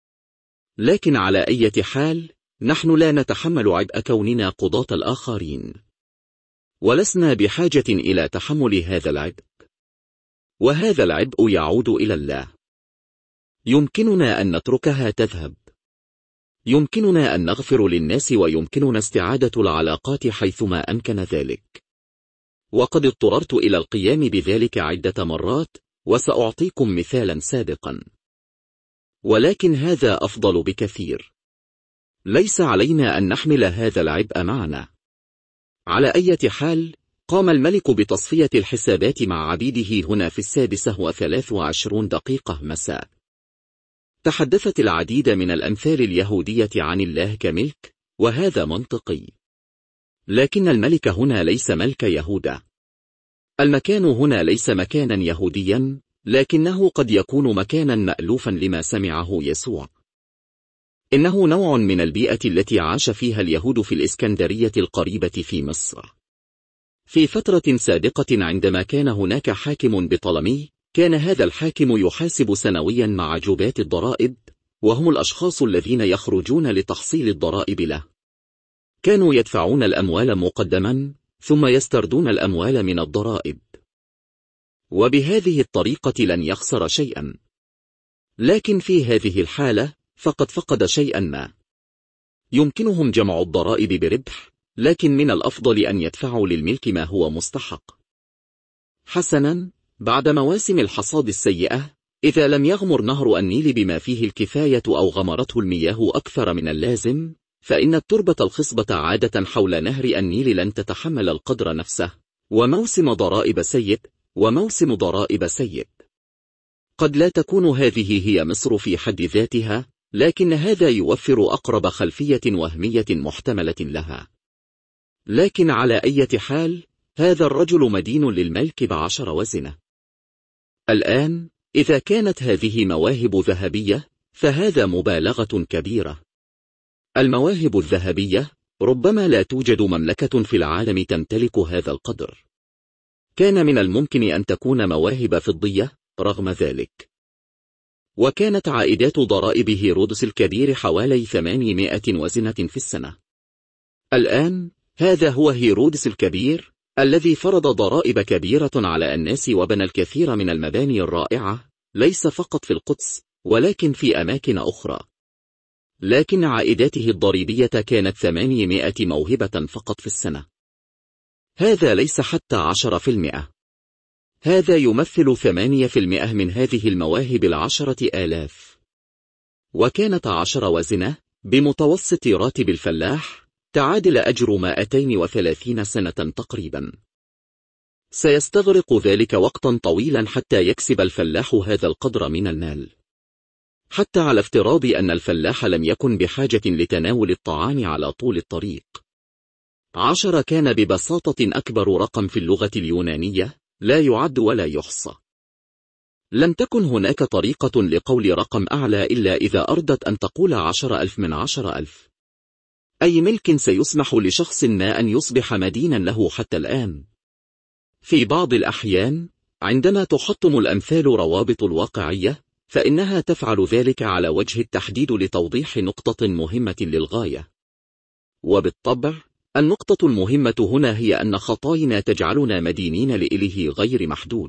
لكن على أي حال نحن لا نتحمل عبء كوننا قضاة الآخرين، ولسنا بحاجة إلى تحمل هذا العبء، وهذا العبء يعود إلى الله. يمكننا أن نتركها تذهب. يمكننا أن نغفر للناس، ويمكننا استعادة العلاقات حيثما أمكن ذلك. وقد اضطررت إلى القيام بذلك عدة مرات، وسأعطيكم مثالا سابقا. ولكن هذا أفضل بكثير. ليس علينا أن نحمل هذا العبء معنا. على أي حال، قام الملك بتصفية الحسابات مع عبيده هنا في السادسة وثلاث وعشرون دقيقة مساء. تحدثت العديد من الأمثال اليهودية عن الله كملك، وهذا منطقي. لكن الملك هنا ليس ملك يهودا. المكان هنا ليس مكانا يهوديا، لكنه قد يكون مكانا مألوفا لما سمعه يسوع. إنه نوع من البيئة التي عاش فيها اليهود في الإسكندرية القريبة في مصر. في فترة سابقة عندما كان هناك حاكم بطلمي، كان هذا الحاكم يحاسب سنويا مع جباة الضرائب، وهم الأشخاص الذين يخرجون لتحصيل الضرائب له. كانوا يدفعون الأموال مقدما، ثم يستردون الأموال من الضرائب، وبهذه الطريقة لن يخسر شيئا. لكن في هذه الحالة فقد فقد شيئا ما. يمكنهم جمع الضرائب بربح، لكن من الأفضل أن يدفعوا للملك ما هو مستحق. حسنا، بعد مواسم الحصاد السيئة، إذا لم يغمر نهر النيل بما فيه الكفاية أو غمرته المياه أكثر من اللازم، فإن التربة الخصبة عادة حول نهر النيل لن تتحمل القدر نفسه، وموسم ضرائب سيء، وموسم ضرائب سيء. قد لا تكون هذه هي مصر في حد ذاتها، لكن هذا يوفر أقرب خلفية وهمية محتملة لها. لكن على أي حال، هذا الرجل مدين للملك بعشر وزنة. الآن، إذا كانت هذه مواهب ذهبية، فهذا مبالغة كبيرة. المواهب الذهبية، ربما لا توجد مملكة في العالم تمتلك هذا القدر. كان من الممكن أن تكون مواهب فضية، رغم ذلك. وكانت عائدات ضرائب هيرودس الكبير حوالي ثمانمائة وزنة في السنة. الآن، هذا هو هيرودس الكبير، الذي فرض ضرائب كبيرة على الناس وبنى الكثير من المباني الرائعة، ليس فقط في القدس، ولكن في أماكن أخرى. لكن عائداته الضريبية كانت ثمانمائة موهبة فقط في السنة. هذا ليس حتى عشرة في المئة. هذا يمثل ثمانية في المئة من هذه المواهب العشرة آلاف. وكانت عشر وزنة، بمتوسط راتب الفلاح، تعادل أجر مائتين وثلاثين سنة تقريبا. سيستغرق ذلك وقتا طويلا حتى يكسب الفلاح هذا القدر من المال. حتى على افتراض أن الفلاح لم يكن بحاجة لتناول الطعام على طول الطريق. عشرة كان ببساطة أكبر رقم في اللغة اليونانية، لا يعد ولا يحصى. لم تكن هناك طريقة لقول رقم أعلى إلا إذا أردت أن تقول عشر ألف من عشر ألف. أي ملك سيسمح لشخص ما أن يصبح مدينا له حتى الآن. في بعض الأحيان، عندما تحطم الأمثال روابط الواقعية، فإنها تفعل ذلك على وجه التحديد لتوضيح نقطة مهمة للغاية. وبالطبع، النقطة المهمة هنا هي أن خطايانا تجعلنا مدينين لإله غير محدود.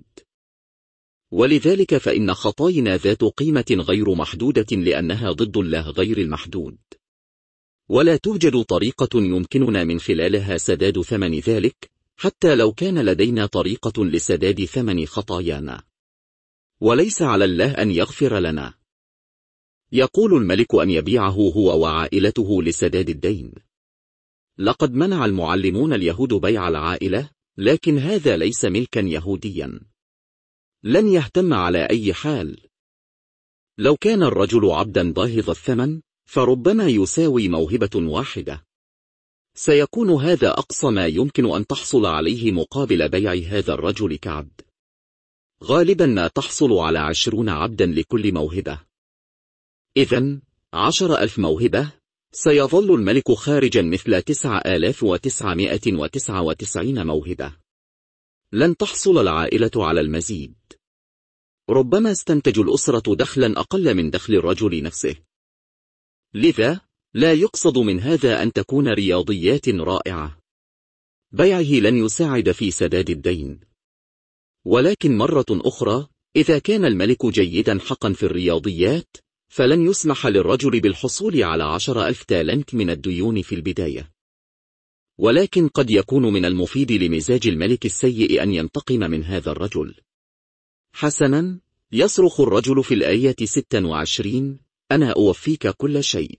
ولذلك فإن خطايانا ذات قيمة غير محدودة لأنها ضد الله غير المحدود. ولا توجد طريقة يمكننا من خلالها سداد ثمن ذلك، حتى لو كان لدينا طريقة لسداد ثمن خطايانا. وليس على الله أن يغفر لنا. يقول الملك أن يبيعه هو وعائلته لسداد الدين. لقد منع المعلمون اليهود بيع العائلة، لكن هذا ليس ملكا يهوديا. لن يهتم على أي حال. لو كان الرجل عبدا باهظ الثمن، فربما يساوي موهبة واحدة. سيكون هذا أقصى ما يمكن أن تحصل عليه مقابل بيع هذا الرجل كعبد. غالبا ما تحصل على عشرون عبدا لكل موهبة. إذن، عشر ألف موهبة، سيظل الملك خارجا مثل تسعة آلاف وتسعمائة وتسعة وتسعين موهبة. لن تحصل العائلة على المزيد. ربما استنتج الأسرة دخلا أقل من دخل الرجل نفسه. لذا، لا يقصد من هذا أن تكون رياضيات رائعة. بيعه لن يساعد في سداد الدين. ولكن مرة أخرى، إذا كان الملك جيدا حقا في الرياضيات، فلن يسمح للرجل بالحصول على عشر ألف تالنت من الديون في البداية. ولكن قد يكون من المفيد لمزاج الملك السيء أن ينتقم من هذا الرجل. حسنا، يصرخ الرجل في الآية ستة وعشرين: أنا أوفيك كل شيء.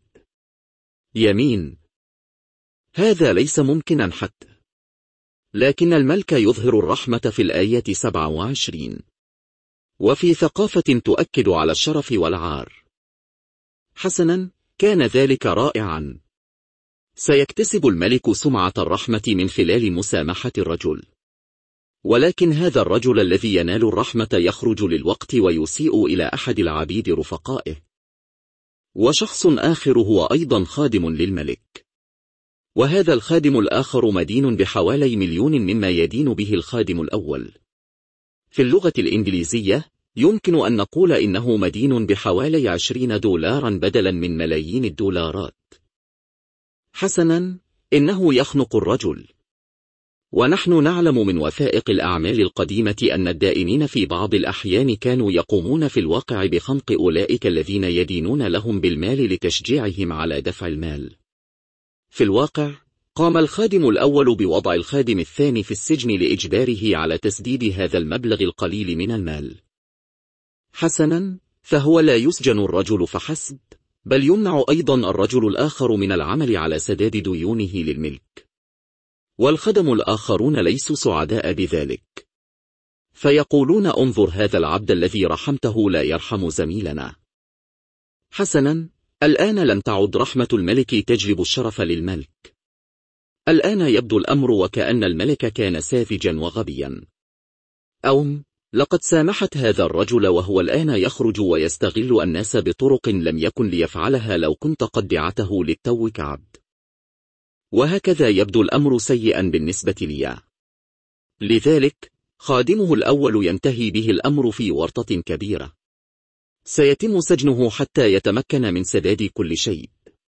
يمين. هذا ليس ممكنا حتى. لكن الملك يظهر الرحمة في الآية سبعة وعشرين. وفي ثقافة تؤكد على الشرف والعار. حسنا، كان ذلك رائعا. سيكتسب الملك سمعة الرحمة من خلال مسامحة الرجل. ولكن هذا الرجل الذي ينال الرحمة يخرج للوقت ويسيء إلى أحد العبيد رفقائه. وشخص آخر هو أيضا خادم للملك. وهذا الخادم الآخر مدين بحوالي مليون مما يدين به الخادم الأول. في اللغة الإنجليزية يمكن أن نقول إنه مدين بحوالي عشرين دولارا بدلا من ملايين الدولارات. حسنا، إنه يخنق الرجل. ونحن نعلم من وثائق الأعمال القديمة أن الدائنين في بعض الأحيان كانوا يقومون في الواقع بخنق أولئك الذين يدينون لهم بالمال لتشجيعهم على دفع المال. في الواقع، قام الخادم الأول بوضع الخادم الثاني في السجن لإجباره على تسديد هذا المبلغ القليل من المال. حسنا، فهو لا يسجن الرجل فحسب، بل يمنع أيضا الرجل الآخر من العمل على سداد ديونه للملك، والخدم الآخرون ليسوا سعداء بذلك، فيقولون انظر هذا العبد الذي رحمته لا يرحم زميلنا. حسنا، الآن لم تعد رحمة الملك تجلب الشرف للملك. الآن يبدو الأمر وكأن الملك كان ساذجا وغبيا. أوم لقد سامحت هذا الرجل وهو الآن يخرج ويستغل الناس بطرق لم يكن ليفعلها لو كنت قد دعته للتو كعبد. وهكذا يبدو الأمر سيئا بالنسبة لي. لذلك خادمه الأول ينتهي به الأمر في ورطة كبيرة، سيتم سجنه حتى يتمكن من سداد كل شيء،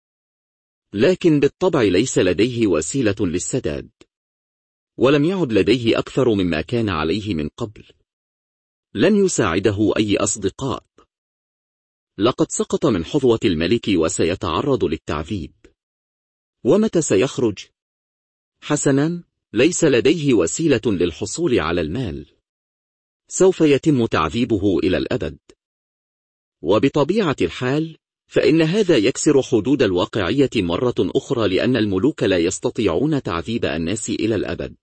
لكن بالطبع ليس لديه وسيلة للسداد، ولم يعد لديه أكثر مما كان عليه من قبل. لن يساعده أي أصدقاء. لقد سقط من حظوة الملك وسيتعرض للتعذيب. ومتى سيخرج؟ حسنا، ليس لديه وسيلة للحصول على المال. سوف يتم تعذيبه إلى الأبد. وبطبيعة الحال فإن هذا يكسر حدود الواقعية مرة أخرى، لأن الملوك لا يستطيعون تعذيب الناس إلى الأبد.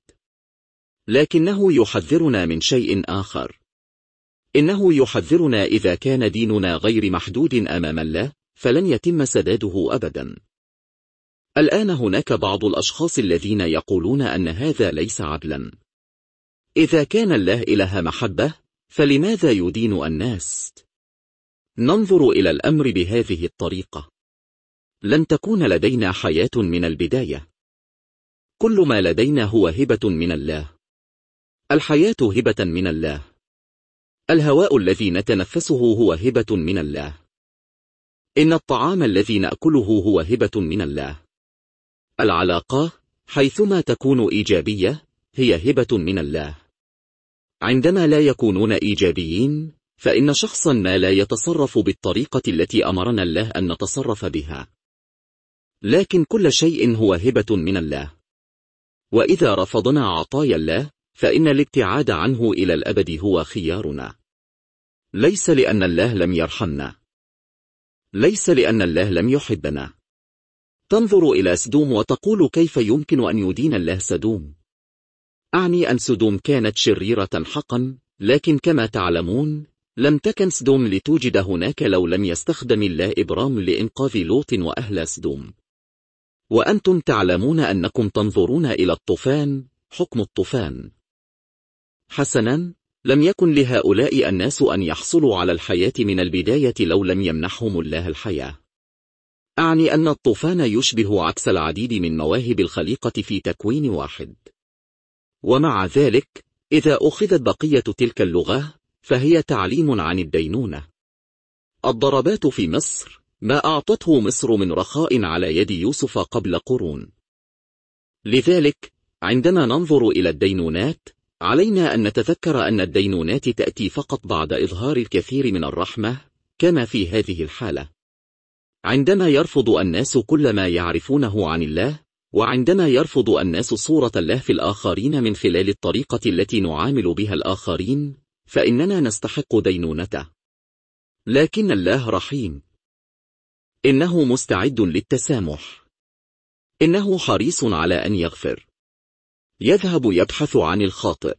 لكنه يحذرنا من شيء آخر. إنه يحذرنا إذا كان ديننا غير محدود أمام الله فلن يتم سداده أبدا. الآن هناك بعض الأشخاص الذين يقولون أن هذا ليس عدلا. إذا كان الله إله محبة فلماذا يدين الناس؟ ننظر إلى الأمر بهذه الطريقة. لن تكون لدينا حياة من البداية. كل ما لدينا هو هبة من الله. الحياة هبة من الله. الهواء الذي نتنفسه هو هبة من الله. إن الطعام الذي نأكله هو هبة من الله. العلاقة حيثما تكون إيجابية هي هبة من الله. عندما لا يكونون إيجابيين فإن شخصا ما لا يتصرف بالطريقة التي أمرنا الله أن نتصرف بها. لكن كل شيء هو هبة من الله. وإذا رفضنا عطايا الله فإن الابتعاد عنه إلى الأبد هو خيارنا. ليس لأن الله لم يرحمنا. ليس لأن الله لم يحبنا. تنظر إلى سدوم وتقول كيف يمكن أن يدين الله سدوم؟ أعني أن سدوم كانت شريرة حقا، لكن كما تعلمون لم تكن سدوم لتوجد هناك لو لم يستخدم الله إبرام لإنقاذ لوط وأهل سدوم. وأنتم تعلمون أنكم تنظرون إلى الطوفان، حكم الطوفان. حسنا، لم يكن لهؤلاء الناس أن يحصلوا على الحياة من البداية لو لم يمنحهم الله الحياة. أعني أن الطوفان يشبه عكس العديد من مواهب الخليقة في تكوين واحد. ومع ذلك إذا أخذت بقية تلك اللغة فهي تعليم عن الدينونة. الضربات في مصر ما أعطته مصر من رخاء على يد يوسف قبل قرون. لذلك عندما ننظر إلى الدينونات علينا أن نتذكر أن الدينونات تأتي فقط بعد إظهار الكثير من الرحمة، كما في هذه الحالة. عندما يرفض الناس كل ما يعرفونه عن الله، وعندما يرفض الناس صورة الله في الآخرين من خلال الطريقة التي نعامل بها الآخرين، فإننا نستحق دينونته. لكن الله رحيم. إنه مستعد للتسامح. إنه حريص على أن يغفر. يذهب يبحث عن الخاطئ.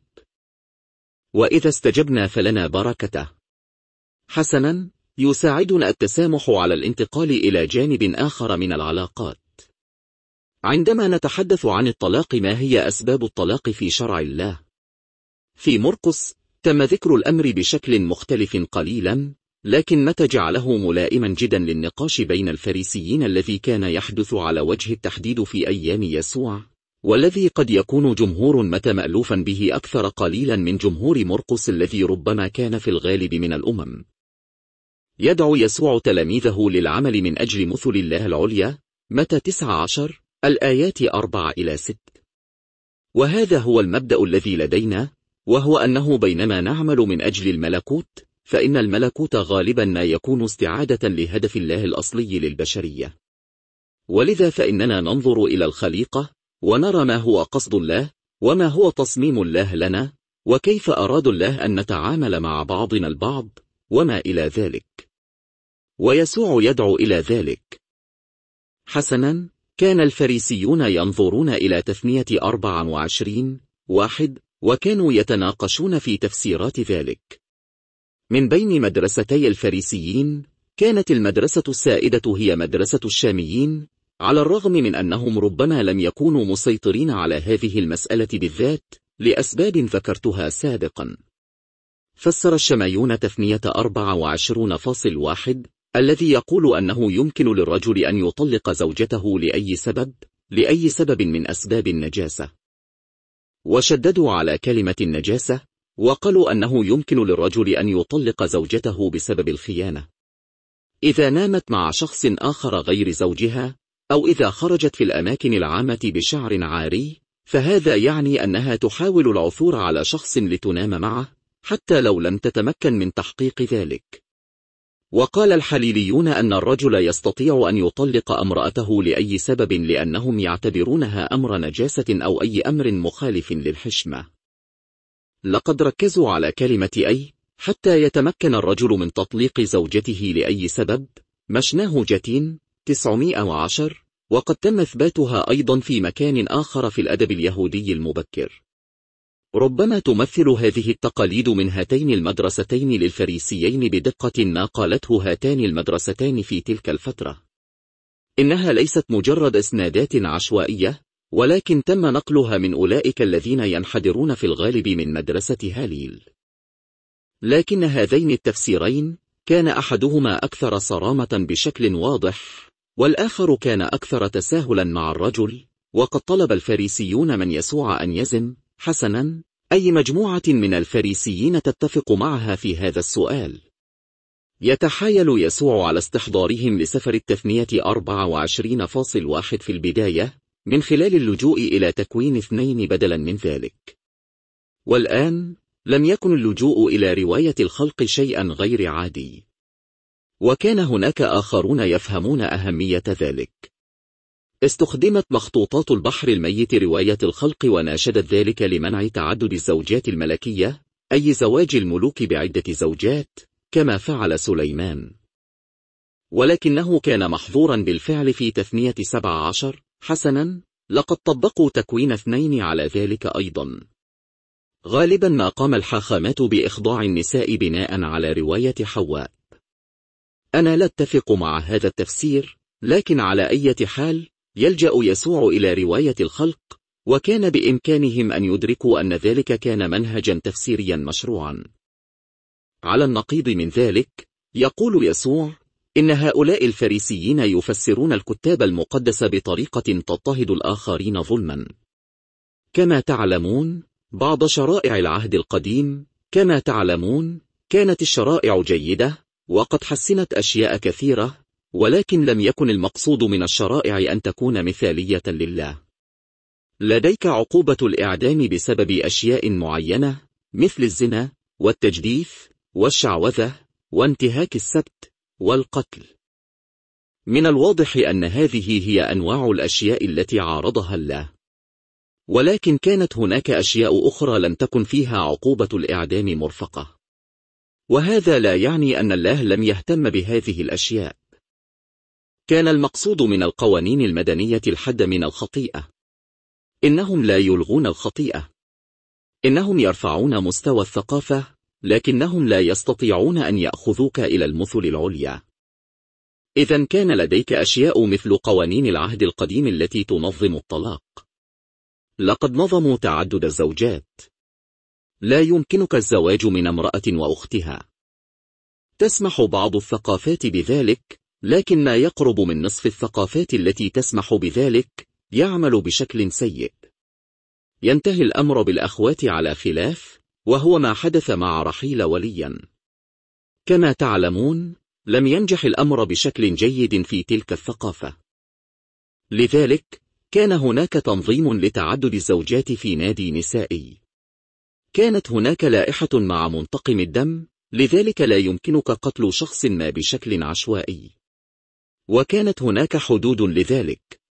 وإذا استجبنا فلنا بركته. حسنا، يساعدنا التسامح على الانتقال إلى جانب آخر من العلاقات. عندما نتحدث عن الطلاق، ما هي أسباب الطلاق في شرع الله؟ في مرقس تم ذكر الأمر بشكل مختلف قليلا، لكن متى جعله ملائما جدا للنقاش بين الفريسيين الذي كان يحدث على وجه التحديد في أيام يسوع، والذي قد يكون جمهور متى مألوفا به أكثر قليلا من جمهور مرقس الذي ربما كان في الغالب من الأمم. يدعو يسوع تلاميذه للعمل من أجل مثل الله العليا، متى تسعة عشر الآيات أربعة إلى ستة. وهذا هو المبدأ الذي لدينا، وهو أنه بينما نعمل من أجل الملكوت فإن الملكوت غالبا ما يكون استعادة لهدف الله الأصلي للبشرية. ولذا فإننا ننظر إلى الخليقة ونرى ما هو قصد الله وما هو تصميم الله لنا، وكيف أراد الله أن نتعامل مع بعضنا البعض وما إلى ذلك. ويسوع يدعو إلى ذلك. حسنا، كان الفريسيون ينظرون إلى تثنية أربعة وعشرين واحد وكانوا يتناقشون في تفسيرات ذلك. من بين مدرستي الفريسيين كانت المدرسة السائدة هي مدرسة الشاميين، على الرغم من أنهم ربما لم يكونوا مسيطرين على هذه المسألة بالذات لأسباب ذكرتها سابقا. فسر الشاميون تثنية أربعة وعشرين فاصل واحد الذي يقول أنه يمكن للرجل أن يطلق زوجته لأي سبب لأي سبب من أسباب النجاسة، وشددوا على كلمة النجاسة وقالوا أنه يمكن للرجل أن يطلق زوجته بسبب الخيانة إذا نامت مع شخص آخر غير زوجها، أو إذا خرجت في الأماكن العامة بشعر عاري، فهذا يعني أنها تحاول العثور على شخص لتنام معه حتى لو لم تتمكن من تحقيق ذلك. وقال الحليليون أن الرجل يستطيع أن يطلق امرأته لأي سبب لأنهم يعتبرونها أمر نجاسة أو أي أمر مخالف للحشمة. لقد ركزوا على كلمة أي حتى يتمكن الرجل من تطليق زوجته لأي سبب، مشناه جتين تسعمائة وعشرة، وقد تم إثباتها أيضا في مكان آخر في الأدب اليهودي المبكر. ربما تمثل هذه التقاليد من هاتين المدرستين للفريسيين بدقة ما قالته هاتان المدرستان في تلك الفترة. إنها ليست مجرد إسنادات عشوائية، ولكن تم نقلها من أولئك الذين ينحدرون في الغالب من مدرسة هاليل. لكن هذين التفسيرين كان أحدهما أكثر صرامة بشكل واضح، والآخر كان أكثر تساهلا مع الرجل. وقد طلب الفريسيون من يسوع أن يزن. حسنا، أي مجموعة من الفريسيين تتفق معها في هذا السؤال؟ يتحايل يسوع على استحضارهم لسفر التثنية أربعة وعشرين فاصل واحد في البداية من خلال اللجوء إلى تكوين اثنين بدلا من ذلك. والآن لم يكن اللجوء إلى رواية الخلق شيئا غير عادي، وكان هناك آخرون يفهمون أهمية ذلك. استخدمت مخطوطات البحر الميت رواية الخلق وناشدت ذلك لمنع تعدد الزوجات الملكية، أي زواج الملوك بعدة زوجات كما فعل سليمان، ولكنه كان محظورا بالفعل في تثنية سبعة عشر. حسنا، لقد طبقوا تكوين اثنين على ذلك أيضا. غالبا ما قام الحاخامات بإخضاع النساء بناء على رواية حواء. أنا لا أتفق مع هذا التفسير، لكن على أي حال يلجأ يسوع إلى رواية الخلق، وكان بإمكانهم أن يدركوا أن ذلك كان منهجا تفسيريا مشروعا. على النقيض من ذلك، يقول يسوع إن هؤلاء الفريسيين يفسرون الكتاب المقدس بطريقة تضطهد الآخرين ظلما. كما تعلمون، بعض شرائع العهد القديم كما تعلمون كانت الشرائع جيدة وقد حسنت أشياء كثيرة، ولكن لم يكن المقصود من الشرائع أن تكون مثالية لله. لديك عقوبة الإعدام بسبب أشياء معينة مثل الزنا والتجديف والشعوذة وانتهاك السبت والقتل. من الواضح أن هذه هي أنواع الأشياء التي عارضها الله، ولكن كانت هناك أشياء أخرى لم تكن فيها عقوبة الإعدام مرفقة، وهذا لا يعني أن الله لم يهتم بهذه الأشياء. كان المقصود من القوانين المدنية الحد من الخطيئة. إنهم لا يلغون الخطيئة، إنهم يرفعون مستوى الثقافة، لكنهم لا يستطيعون أن يأخذوك إلى المثل العليا. إذن كان لديك أشياء مثل قوانين العهد القديم التي تنظم الطلاق. لقد نظموا تعدد الزوجات. لا يمكنك الزواج من امرأة وأختها. تسمح بعض الثقافات بذلك، لكن ما يقرب من نصف الثقافات التي تسمح بذلك يعمل بشكل سيء. ينتهي الأمر بالأخوات على خلاف، وهو ما حدث مع رحيل وليا. كما تعلمون، لم ينجح الأمر بشكل جيد في تلك الثقافة. لذلك كان هناك تنظيم لتعدد الزوجات في نادي نسائي. كانت هناك لائحة مع منتقم الدم، لذلك لا يمكنك قتل شخص ما بشكل عشوائي. وكانت هناك حدود لذلك.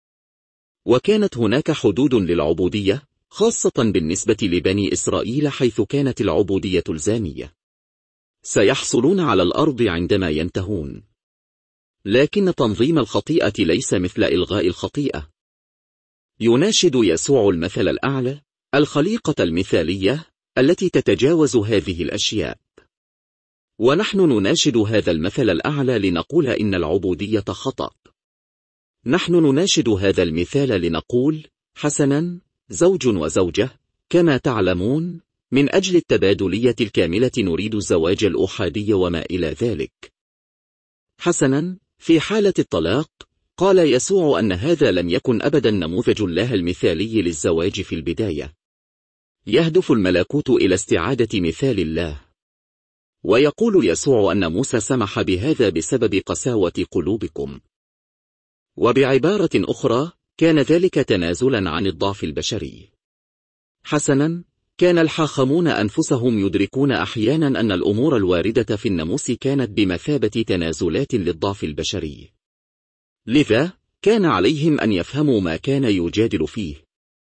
وكانت هناك حدود للعبودية، خاصة بالنسبة لبني إسرائيل، حيث كانت العبودية الزامية. سيحصلون على الأرض عندما ينتهون. لكن تنظيم الخطيئة ليس مثل إلغاء الخطيئة. يناشد يسوع المثل الأعلى، الخليقة المثالية التي تتجاوز هذه الأشياء. ونحن نناشد هذا المثل الأعلى لنقول إن العبودية خطأ. نحن نناشد هذا المثال لنقول: حسنا، زوج وزوجة، كما تعلمون، من أجل التبادلية الكاملة نريد الزواج الأحادي وما إلى ذلك. حسنا، في حالة الطلاق، قال يسوع أن هذا لم يكن أبدا نموذج الله المثالي للزواج في البداية. يهدف الملكوت إلى استعادة مثال الله. ويقول يسوع أن موسى سمح بهذا بسبب قساوة قلوبكم. وبعبارة أخرى، كان ذلك تنازلا عن الضعف البشري. حسنا، كان الحاخمون أنفسهم يدركون أحيانا أن الأمور الواردة في الناموس كانت بمثابة تنازلات للضعف البشري. لذا كان عليهم أن يفهموا ما كان يجادل فيه.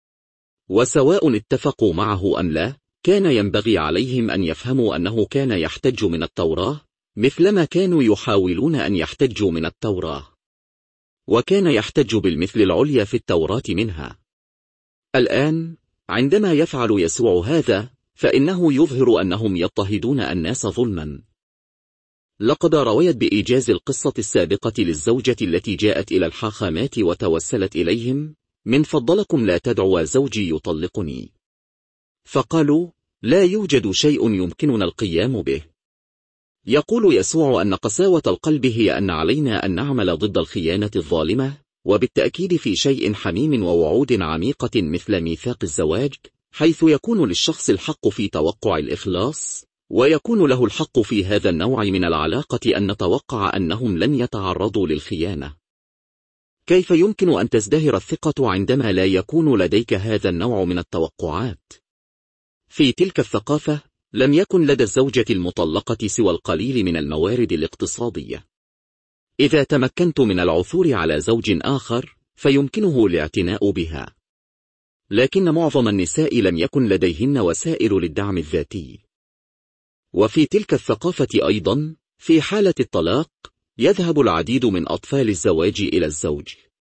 وسواء اتفقوا معه أم لا، كان ينبغي عليهم أن يفهموا أنه كان يحتج من التوراة، مثلما كانوا يحاولون أن يحتجوا من التوراة. وكان يحتج بالمثل العليا في التوراة منها. الآن عندما يفعل يسوع هذا، فإنه يظهر أنهم يضطهدون الناس ظلما. لقد رويت بإيجاز القصة السابقة للزوجة التي جاءت إلى الحاخامات وتوسلت إليهم: من فضلكم لا تدعوا زوجي يطلقني. فقالوا: لا يوجد شيء يمكننا القيام به. يقول يسوع أن قساوة القلب هي أن علينا أن نعمل ضد الخيانة الظالمة، وبالتأكيد في شيء حميم ووعود عميقة مثل ميثاق الزواج، حيث يكون للشخص الحق في توقع الإخلاص، ويكون له الحق في هذا النوع من العلاقة أن نتوقع أنهم لن يتعرضوا للخيانة. كيف يمكن أن تزدهر الثقة عندما لا يكون لديك هذا النوع من التوقعات؟ في تلك الثقافة لم يكن لدى الزوجة المطلقة سوى القليل من الموارد الاقتصادية. إذا تمكنت من العثور على زوج آخر فيمكنه الاعتناء بها. لكن معظم النساء لم يكن لديهن وسائل للدعم الذاتي. وفي تلك الثقافة أيضا، في حالة الطلاق، يذهب العديد من أطفال الزواج إلى الزوج.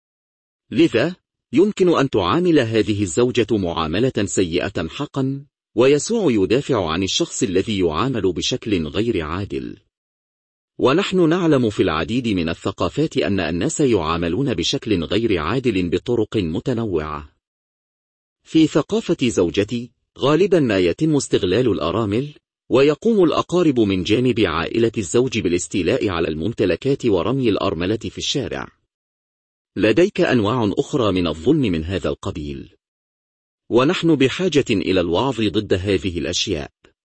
لذا يمكن أن تعامل هذه الزوجة معاملة سيئة حقا، ويسوع يدافع عن الشخص الذي يعامل بشكل غير عادل. ونحن نعلم في العديد من الثقافات أن الناس يعاملون بشكل غير عادل بطرق متنوعة. في ثقافة زوجتي غالبا ما يتم استغلال الأرامل، ويقوم الأقارب من جانب عائلة الزوج بالاستيلاء على الممتلكات ورمي الأرملة في الشارع. لديك أنواع أخرى من الظلم من هذا القبيل، ونحن بحاجة إلى الوعظ ضد هذه الأشياء.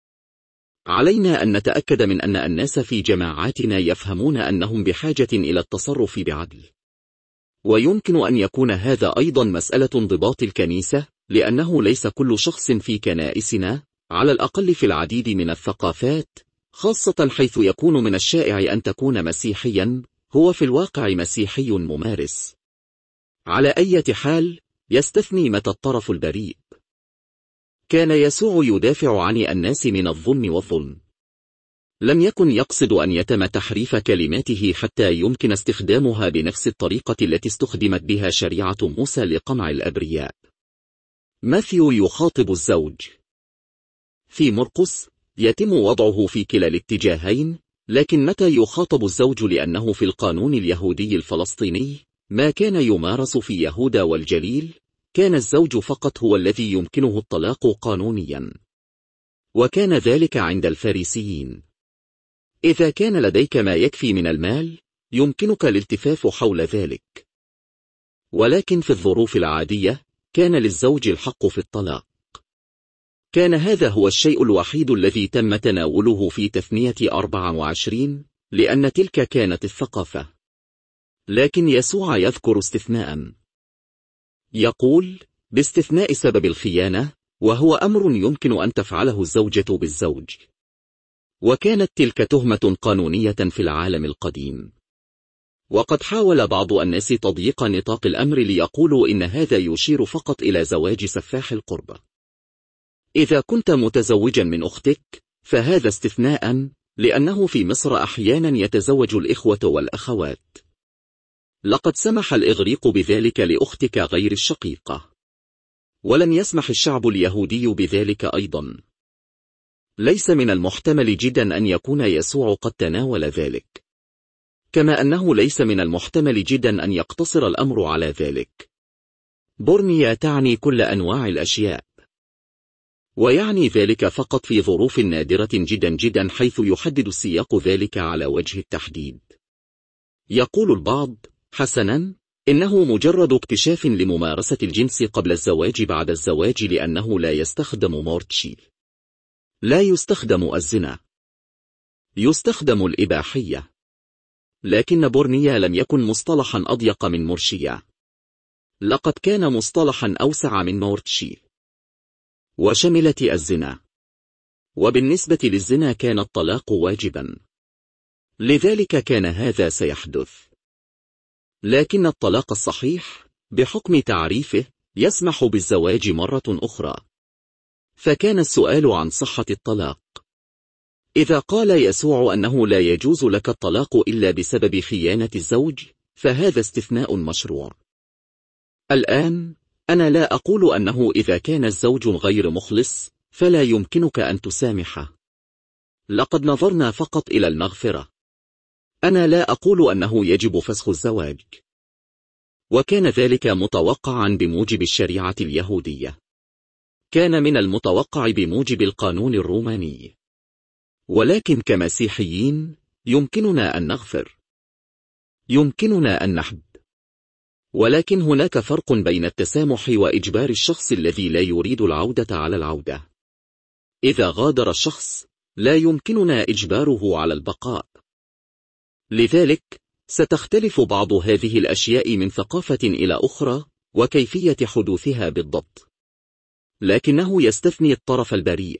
علينا أن نتأكد من أن الناس في جماعاتنا يفهمون أنهم بحاجة إلى التصرف بعدل. ويمكن أن يكون هذا أيضا مسألة انضباط الكنيسة، لأنه ليس كل شخص في كنائسنا، على الأقل في العديد من الثقافات، خاصة حيث يكون من الشائع أن تكون مسيحيا، هو في الواقع مسيحي ممارس. على أي حال، يستثني متى الطرف البريء. كان يسوع يدافع عن الناس من الظلم والظلم. لم يكن يقصد أن يتم تحريف كلماته حتى يمكن استخدامها بنفس الطريقة التي استخدمت بها شريعة موسى لقمع الأبرياء. ماثيو يخاطب الزوج. في مرقس يتم وضعه في كلا الاتجاهين، لكن متى يخاطب الزوج لأنه في القانون اليهودي الفلسطيني ما كان يمارس في يهودا والجليل، كان الزوج فقط هو الذي يمكنه الطلاق قانونيا. وكان ذلك عند الفارسيين. إذا كان لديك ما يكفي من المال، يمكنك الالتفاف حول ذلك. ولكن في الظروف العادية، كان للزوج الحق في الطلاق. كان هذا هو الشيء الوحيد الذي تم تناوله في تثنية أربعة وعشرين، لأن تلك كانت الثقافة. لكن يسوع يذكر استثناء. يقول: باستثناء سبب الخيانة، وهو أمر يمكن أن تفعله الزوجة بالزوج. وكانت تلك تهمة قانونية في العالم القديم. وقد حاول بعض الناس تضييق نطاق الأمر ليقولوا إن هذا يشير فقط إلى زواج سفاح القرب. إذا كنت متزوجا من أختك، فهذا استثناء، لأنه في مصر أحيانا يتزوج الإخوة والأخوات. لقد سمح الإغريق بذلك لأختك غير الشقيقة، ولم يسمح الشعب اليهودي بذلك أيضا. ليس من المحتمل جدا أن يكون يسوع قد تناول ذلك، كما أنه ليس من المحتمل جدا أن يقتصر الأمر على ذلك. بورنيا تعني كل أنواع الأشياء، ويعني ذلك فقط في ظروف نادرة جدا جدا، حيث يحدد السياق ذلك على وجه التحديد. يقول البعض: حسنا، إنه مجرد اكتشاف لممارسة الجنس قبل الزواج بعد الزواج، لأنه لا يستخدم مورتشي. لا يستخدم الزنا، يستخدم الإباحية. لكن بورنيا لم يكن مصطلحا أضيق من مورشيا، لقد كان مصطلحا أوسع من مورتشي، وشملت الزنا. وبالنسبة للزنا كان الطلاق واجبا، لذلك كان هذا سيحدث. لكن الطلاق الصحيح بحكم تعريفه يسمح بالزواج مرة أخرى. فكان السؤال عن صحة الطلاق. إذا قال يسوع أنه لا يجوز لك الطلاق إلا بسبب خيانة الزوج، فهذا استثناء مشروع. الآن أنا لا أقول أنه إذا كان الزوج غير مخلص فلا يمكنك أن تسامحه. لقد نظرنا فقط إلى المغفرة. أنا لا أقول أنه يجب فسخ الزواج، وكان ذلك متوقعا بموجب الشريعة اليهودية. كان من المتوقع بموجب القانون الروماني. ولكن كمسيحيين يمكننا أن نغفر، يمكننا أن نحب. ولكن هناك فرق بين التسامح وإجبار الشخص الذي لا يريد العودة على العودة. إذا غادر الشخص لا يمكننا إجباره على البقاء. لذلك ستختلف بعض هذه الأشياء من ثقافة إلى أخرى وكيفية حدوثها بالضبط، لكنه يستثني الطرف البريء.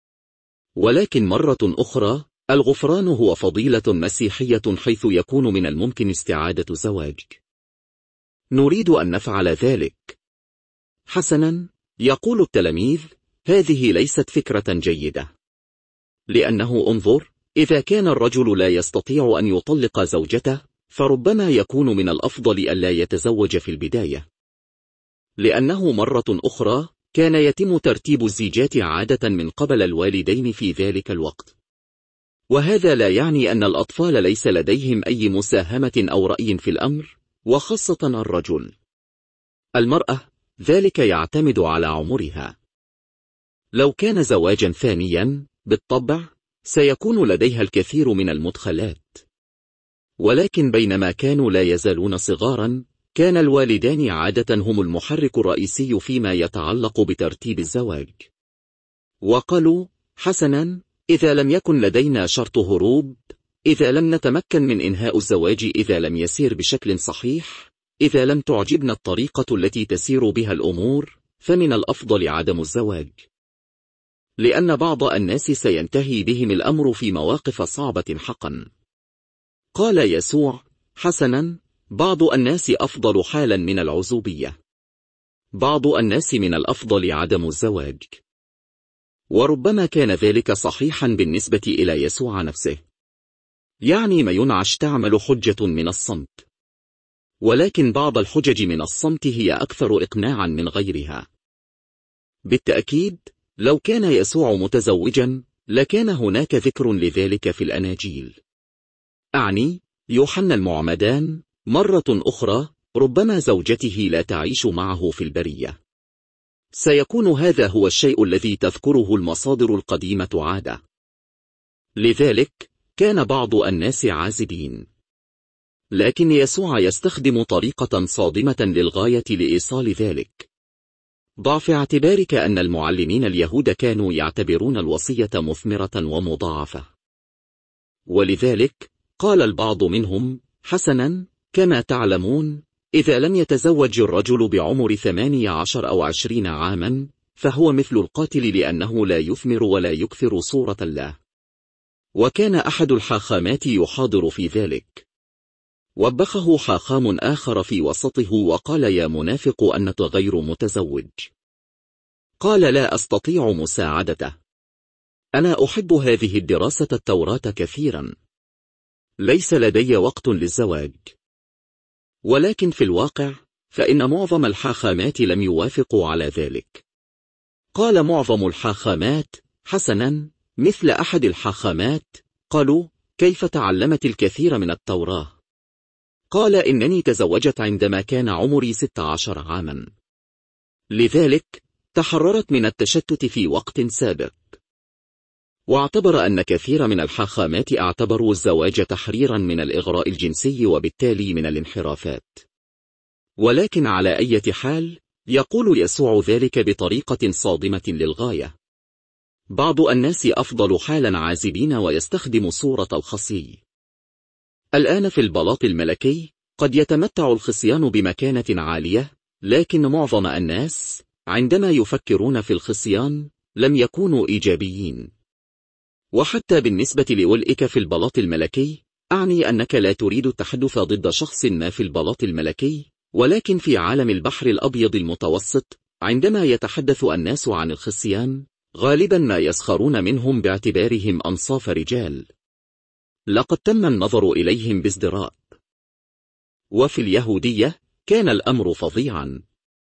ولكن مرة أخرى الغفران هو فضيلة مسيحية، حيث يكون من الممكن استعادة زواج. نريد أن نفعل ذلك. حسنا، يقول التلاميذ، هذه ليست فكرة جيدة. لأنه انظر، إذا كان الرجل لا يستطيع أن يطلق زوجته، فربما يكون من الأفضل ألا يتزوج في البداية. لأنه مرة أخرى كان يتم ترتيب الزيجات عادة من قبل الوالدين في ذلك الوقت. وهذا لا يعني أن الأطفال ليس لديهم أي مساهمة أو رأي في الأمر، وخاصة الرجل. المرأة ذلك يعتمد على عمرها. لو كان زواجا ثانيا بالطبع سيكون لديها الكثير من المدخلات. ولكن بينما كانوا لا يزالون صغارا، كان الوالدان عادة هم المحرك الرئيسي فيما يتعلق بترتيب الزواج. وقالوا: حسنا، إذا لم يكن لدينا شرط هروب، إذا لم نتمكن من إنهاء الزواج، إذا لم يسير بشكل صحيح، إذا لم تعجبنا الطريقة التي تسير بها الأمور، فمن الأفضل عدم الزواج. لأن بعض الناس سينتهي بهم الأمر في مواقف صعبة حقا. قال يسوع: حسنا، بعض الناس أفضل حالا من العزوبية. بعض الناس من الأفضل عدم الزواج. وربما كان ذلك صحيحا بالنسبة إلى يسوع نفسه. يعني ما ينعش تعمل حجة من الصمت. ولكن بعض الحجج من الصمت هي أكثر إقناعا من غيرها. بالتأكيد لو كان يسوع متزوجا لكان هناك ذكر لذلك في الأناجيل. أعني يوحنا المعمدان مرة أخرى ربما زوجته لا تعيش معه في البرية. سيكون هذا هو الشيء الذي تذكره المصادر القديمة عادة. لذلك كان بعض الناس عازبين. لكن يسوع يستخدم طريقة صادمة للغاية لإيصال ذلك. ضع في اعتبارك أن المعلمين اليهود كانوا يعتبرون الوصية مثمرة ومضاعفة. ولذلك قال البعض منهم: حسنا، كما تعلمون، إذا لم يتزوج الرجل بعمر ثمانية عشر أو عشرين عاما فهو مثل القاتل، لأنه لا يثمر ولا يكثر صورة الله. وكان أحد الحاخامات يحاضر في ذلك. وبخه حاخام آخر في وسطه وقال: يا منافق أنت غير متزوج. قال: لا أستطيع مساعدته. أنا أحب هذه الدراسة التوراة كثيرا. ليس لدي وقت للزواج. ولكن في الواقع فإن معظم الحاخامات لم يوافقوا على ذلك. قال معظم الحاخامات: حسنا، مثل أحد الحاخامات قالوا: كيف تعلمت الكثير من التوراة؟ قال: إنني تزوجت عندما كان عمري ستة عشر عاما، لذلك تحررت من التشتت في وقت سابق. واعتبر أن كثير من الحاخامات اعتبروا الزواج تحريرا من الإغراء الجنسي وبالتالي من الانحرافات. ولكن على أي حال يقول يسوع ذلك بطريقة صادمة للغاية. بعض الناس أفضل حالا عازبين ويستخدم صورة الخصي. الآن في البلاط الملكي قد يتمتع الخصيان بمكانة عالية، لكن معظم الناس عندما يفكرون في الخصيان لم يكونوا إيجابيين. وحتى بالنسبة لولئك في البلاط الملكي، أعني أنك لا تريد التحدث ضد شخص ما في البلاط الملكي، ولكن في عالم البحر الأبيض المتوسط عندما يتحدث الناس عن الخصيان غالبا ما يسخرون منهم باعتبارهم أنصاف رجال. لقد تم النظر إليهم بازدراء. وفي اليهودية كان الأمر فظيعا.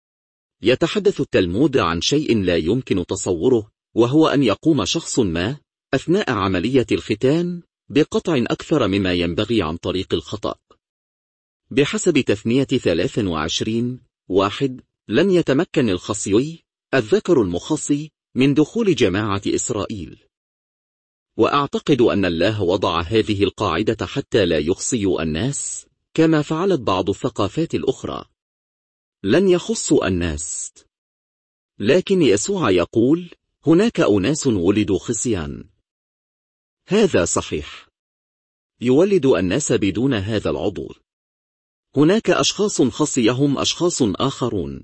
يتحدث التلمود عن شيء لا يمكن تصوره، وهو أن يقوم شخص ما أثناء عملية الختان بقطع أكثر مما ينبغي عن طريق الخطأ. بحسب تثنية ثلاثة وعشرين واحد، لن يتمكن الخصي الذكر المخصي من دخول جماعة إسرائيل. وأعتقد أن الله وضع هذه القاعدة حتى لا يخصي الناس كما فعلت بعض الثقافات الأخرى. لن يخصوا الناس. لكن يسوع يقول: هناك أناس ولدوا خصيان. هذا صحيح. يولد الناس بدون هذا العضو. هناك أشخاص خصيهم أشخاص آخرون.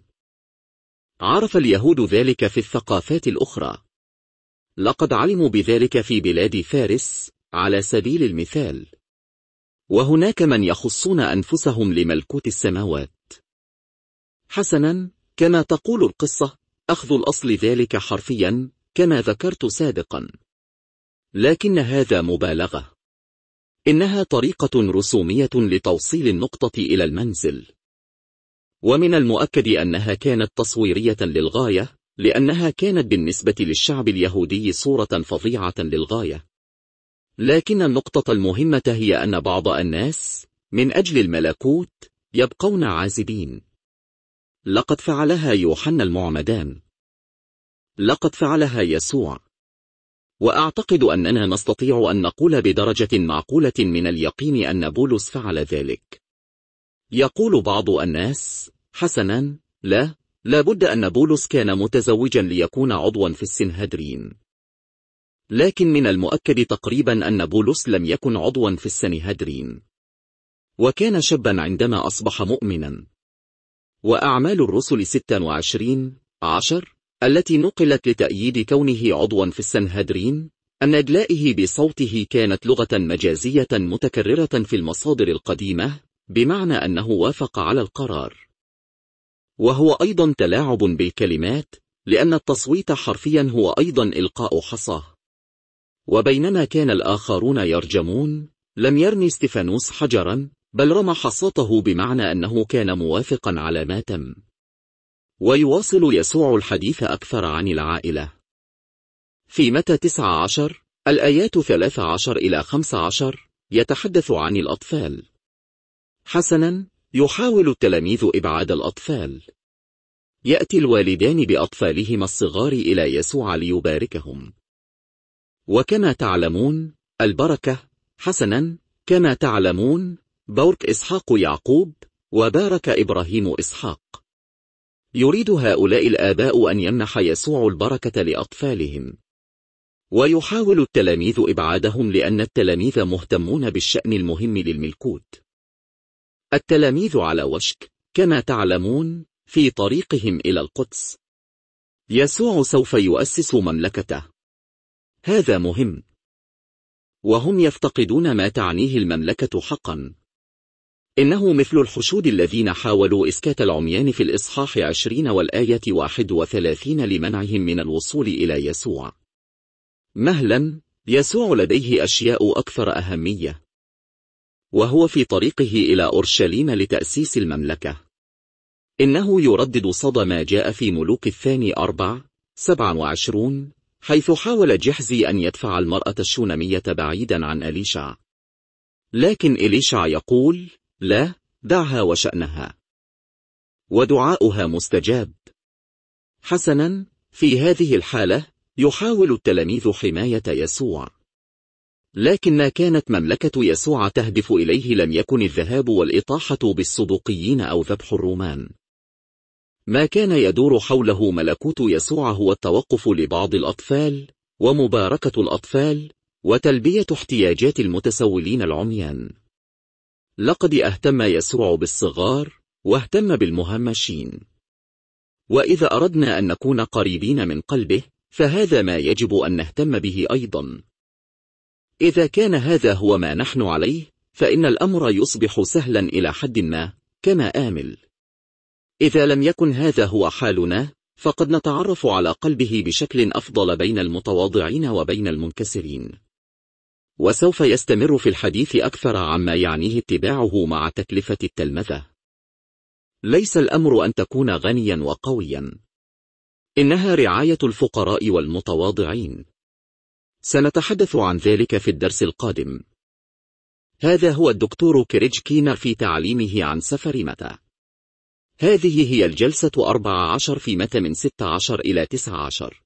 عرف اليهود ذلك في الثقافات الأخرى. لقد علموا بذلك في بلاد فارس على سبيل المثال. وهناك من يخصون أنفسهم لملكوت السماوات. حسنا، كما تقول القصة، أخذ الأصل ذلك حرفيا كما ذكرت سابقا. لكن هذا مبالغة. إنها طريقة رسومية لتوصيل النقطة إلى المنزل. ومن المؤكد أنها كانت تصويرية للغاية، لأنها كانت بالنسبة للشعب اليهودي صورة فظيعة للغاية. لكن النقطة المهمة هي أن بعض الناس من أجل الملكوت يبقون عازبين. لقد فعلها يوحنا المعمدان. لقد فعلها يسوع. وأعتقد أننا نستطيع أن نقول بدرجة معقولة من اليقين أن بولس فعل ذلك. يقول بعض الناس: حسنا، لا، لابد أن بولس كان متزوجا ليكون عضوا في السنهدرين. لكن من المؤكد تقريبا أن بولس لم يكن عضوا في السنهدرين. وكان شابا عندما أصبح مؤمنا. وأعمال الرسل ستة وعشرين عشر التي نقلت لتأييد كونه عضوا في السنهدرين أن إدلائه بصوته كانت لغة مجازية متكررة في المصادر القديمة، بمعنى أنه وافق على القرار. وهو أيضا تلاعب بالكلمات، لأن التصويت حرفيا هو أيضا إلقاء حصاه. وبينما كان الآخرون يرجمون، لم يرمي ستيفانوس حجرا، بل رمى حصاته، بمعنى أنه كان موافقا على ما تم. ويواصل يسوع الحديث أكثر عن العائلة. في متى تسعة عشر الآيات ثلاثة عشر إلى خمسة عشر يتحدث عن الأطفال. حسنا، يحاول التلاميذ إبعاد الأطفال. يأتي الوالدان بأطفالهما الصغار إلى يسوع ليباركهم. وكما تعلمون البركة، حسنا، كما تعلمون بارك إسحاق يعقوب، وبارك إبراهيم إسحاق. يريد هؤلاء الآباء أن يمنح يسوع البركة لأطفالهم. ويحاول التلاميذ إبعادهم لأن التلاميذ مهتمون بالشأن المهم للملكوت. التلاميذ على وشك، كما تعلمون، في طريقهم إلى القدس. يسوع سوف يؤسس مملكته. هذا مهم. وهم يفتقدون ما تعنيه المملكة حقا. إنه مثل الحشود الذين حاولوا إسكات العميان في الإصحاح عشرين والآية واحد وثلاثين لمنعهم من الوصول إلى يسوع. مهلا، يسوع لديه أشياء أكثر أهمية. وهو في طريقه إلى أورشليم لتأسيس المملكة. إنه يردد صدى ما جاء في ملوك الثاني أربع سبعة وعشرون، حيث حاول جحزي أن يدفع المرأة الشونمية بعيدا عن إليشع، لكن إليشع يقول: لا، دعها وشأنها، ودعاؤها مستجاب. حسنا، في هذه الحالة يحاول التلاميذ حماية يسوع، لكن ما كانت مملكة يسوع تهدف إليه لم يكن الذهاب والإطاحة بالصدوقيين أو ذبح الرومان. ما كان يدور حوله ملكوت يسوع هو التوقف لبعض الأطفال، ومباركة الأطفال، وتلبية احتياجات المتسولين العميان. لقد اهتم يسوع بالصغار، واهتم بالمهمشين. وإذا أردنا أن نكون قريبين من قلبه، فهذا ما يجب أن نهتم به أيضا. إذا كان هذا هو ما نحن عليه، فإن الأمر يصبح سهلا إلى حد ما، كما آمل. إذا لم يكن هذا هو حالنا، فقد نتعرف على قلبه بشكل أفضل بين المتواضعين وبين المنكسرين. وسوف يستمر في الحديث أكثر عما يعنيه اتباعه مع تكلفة التلمذة. ليس الأمر أن تكون غنيا وقويا، إنها رعاية الفقراء والمتواضعين. سنتحدث عن ذلك في الدرس القادم. هذا هو الدكتور كريج كينر في تعليمه عن سفر متى. هذه هي الجلسة أربع عشر في متى من ستة عشر إلى تسعة عشر.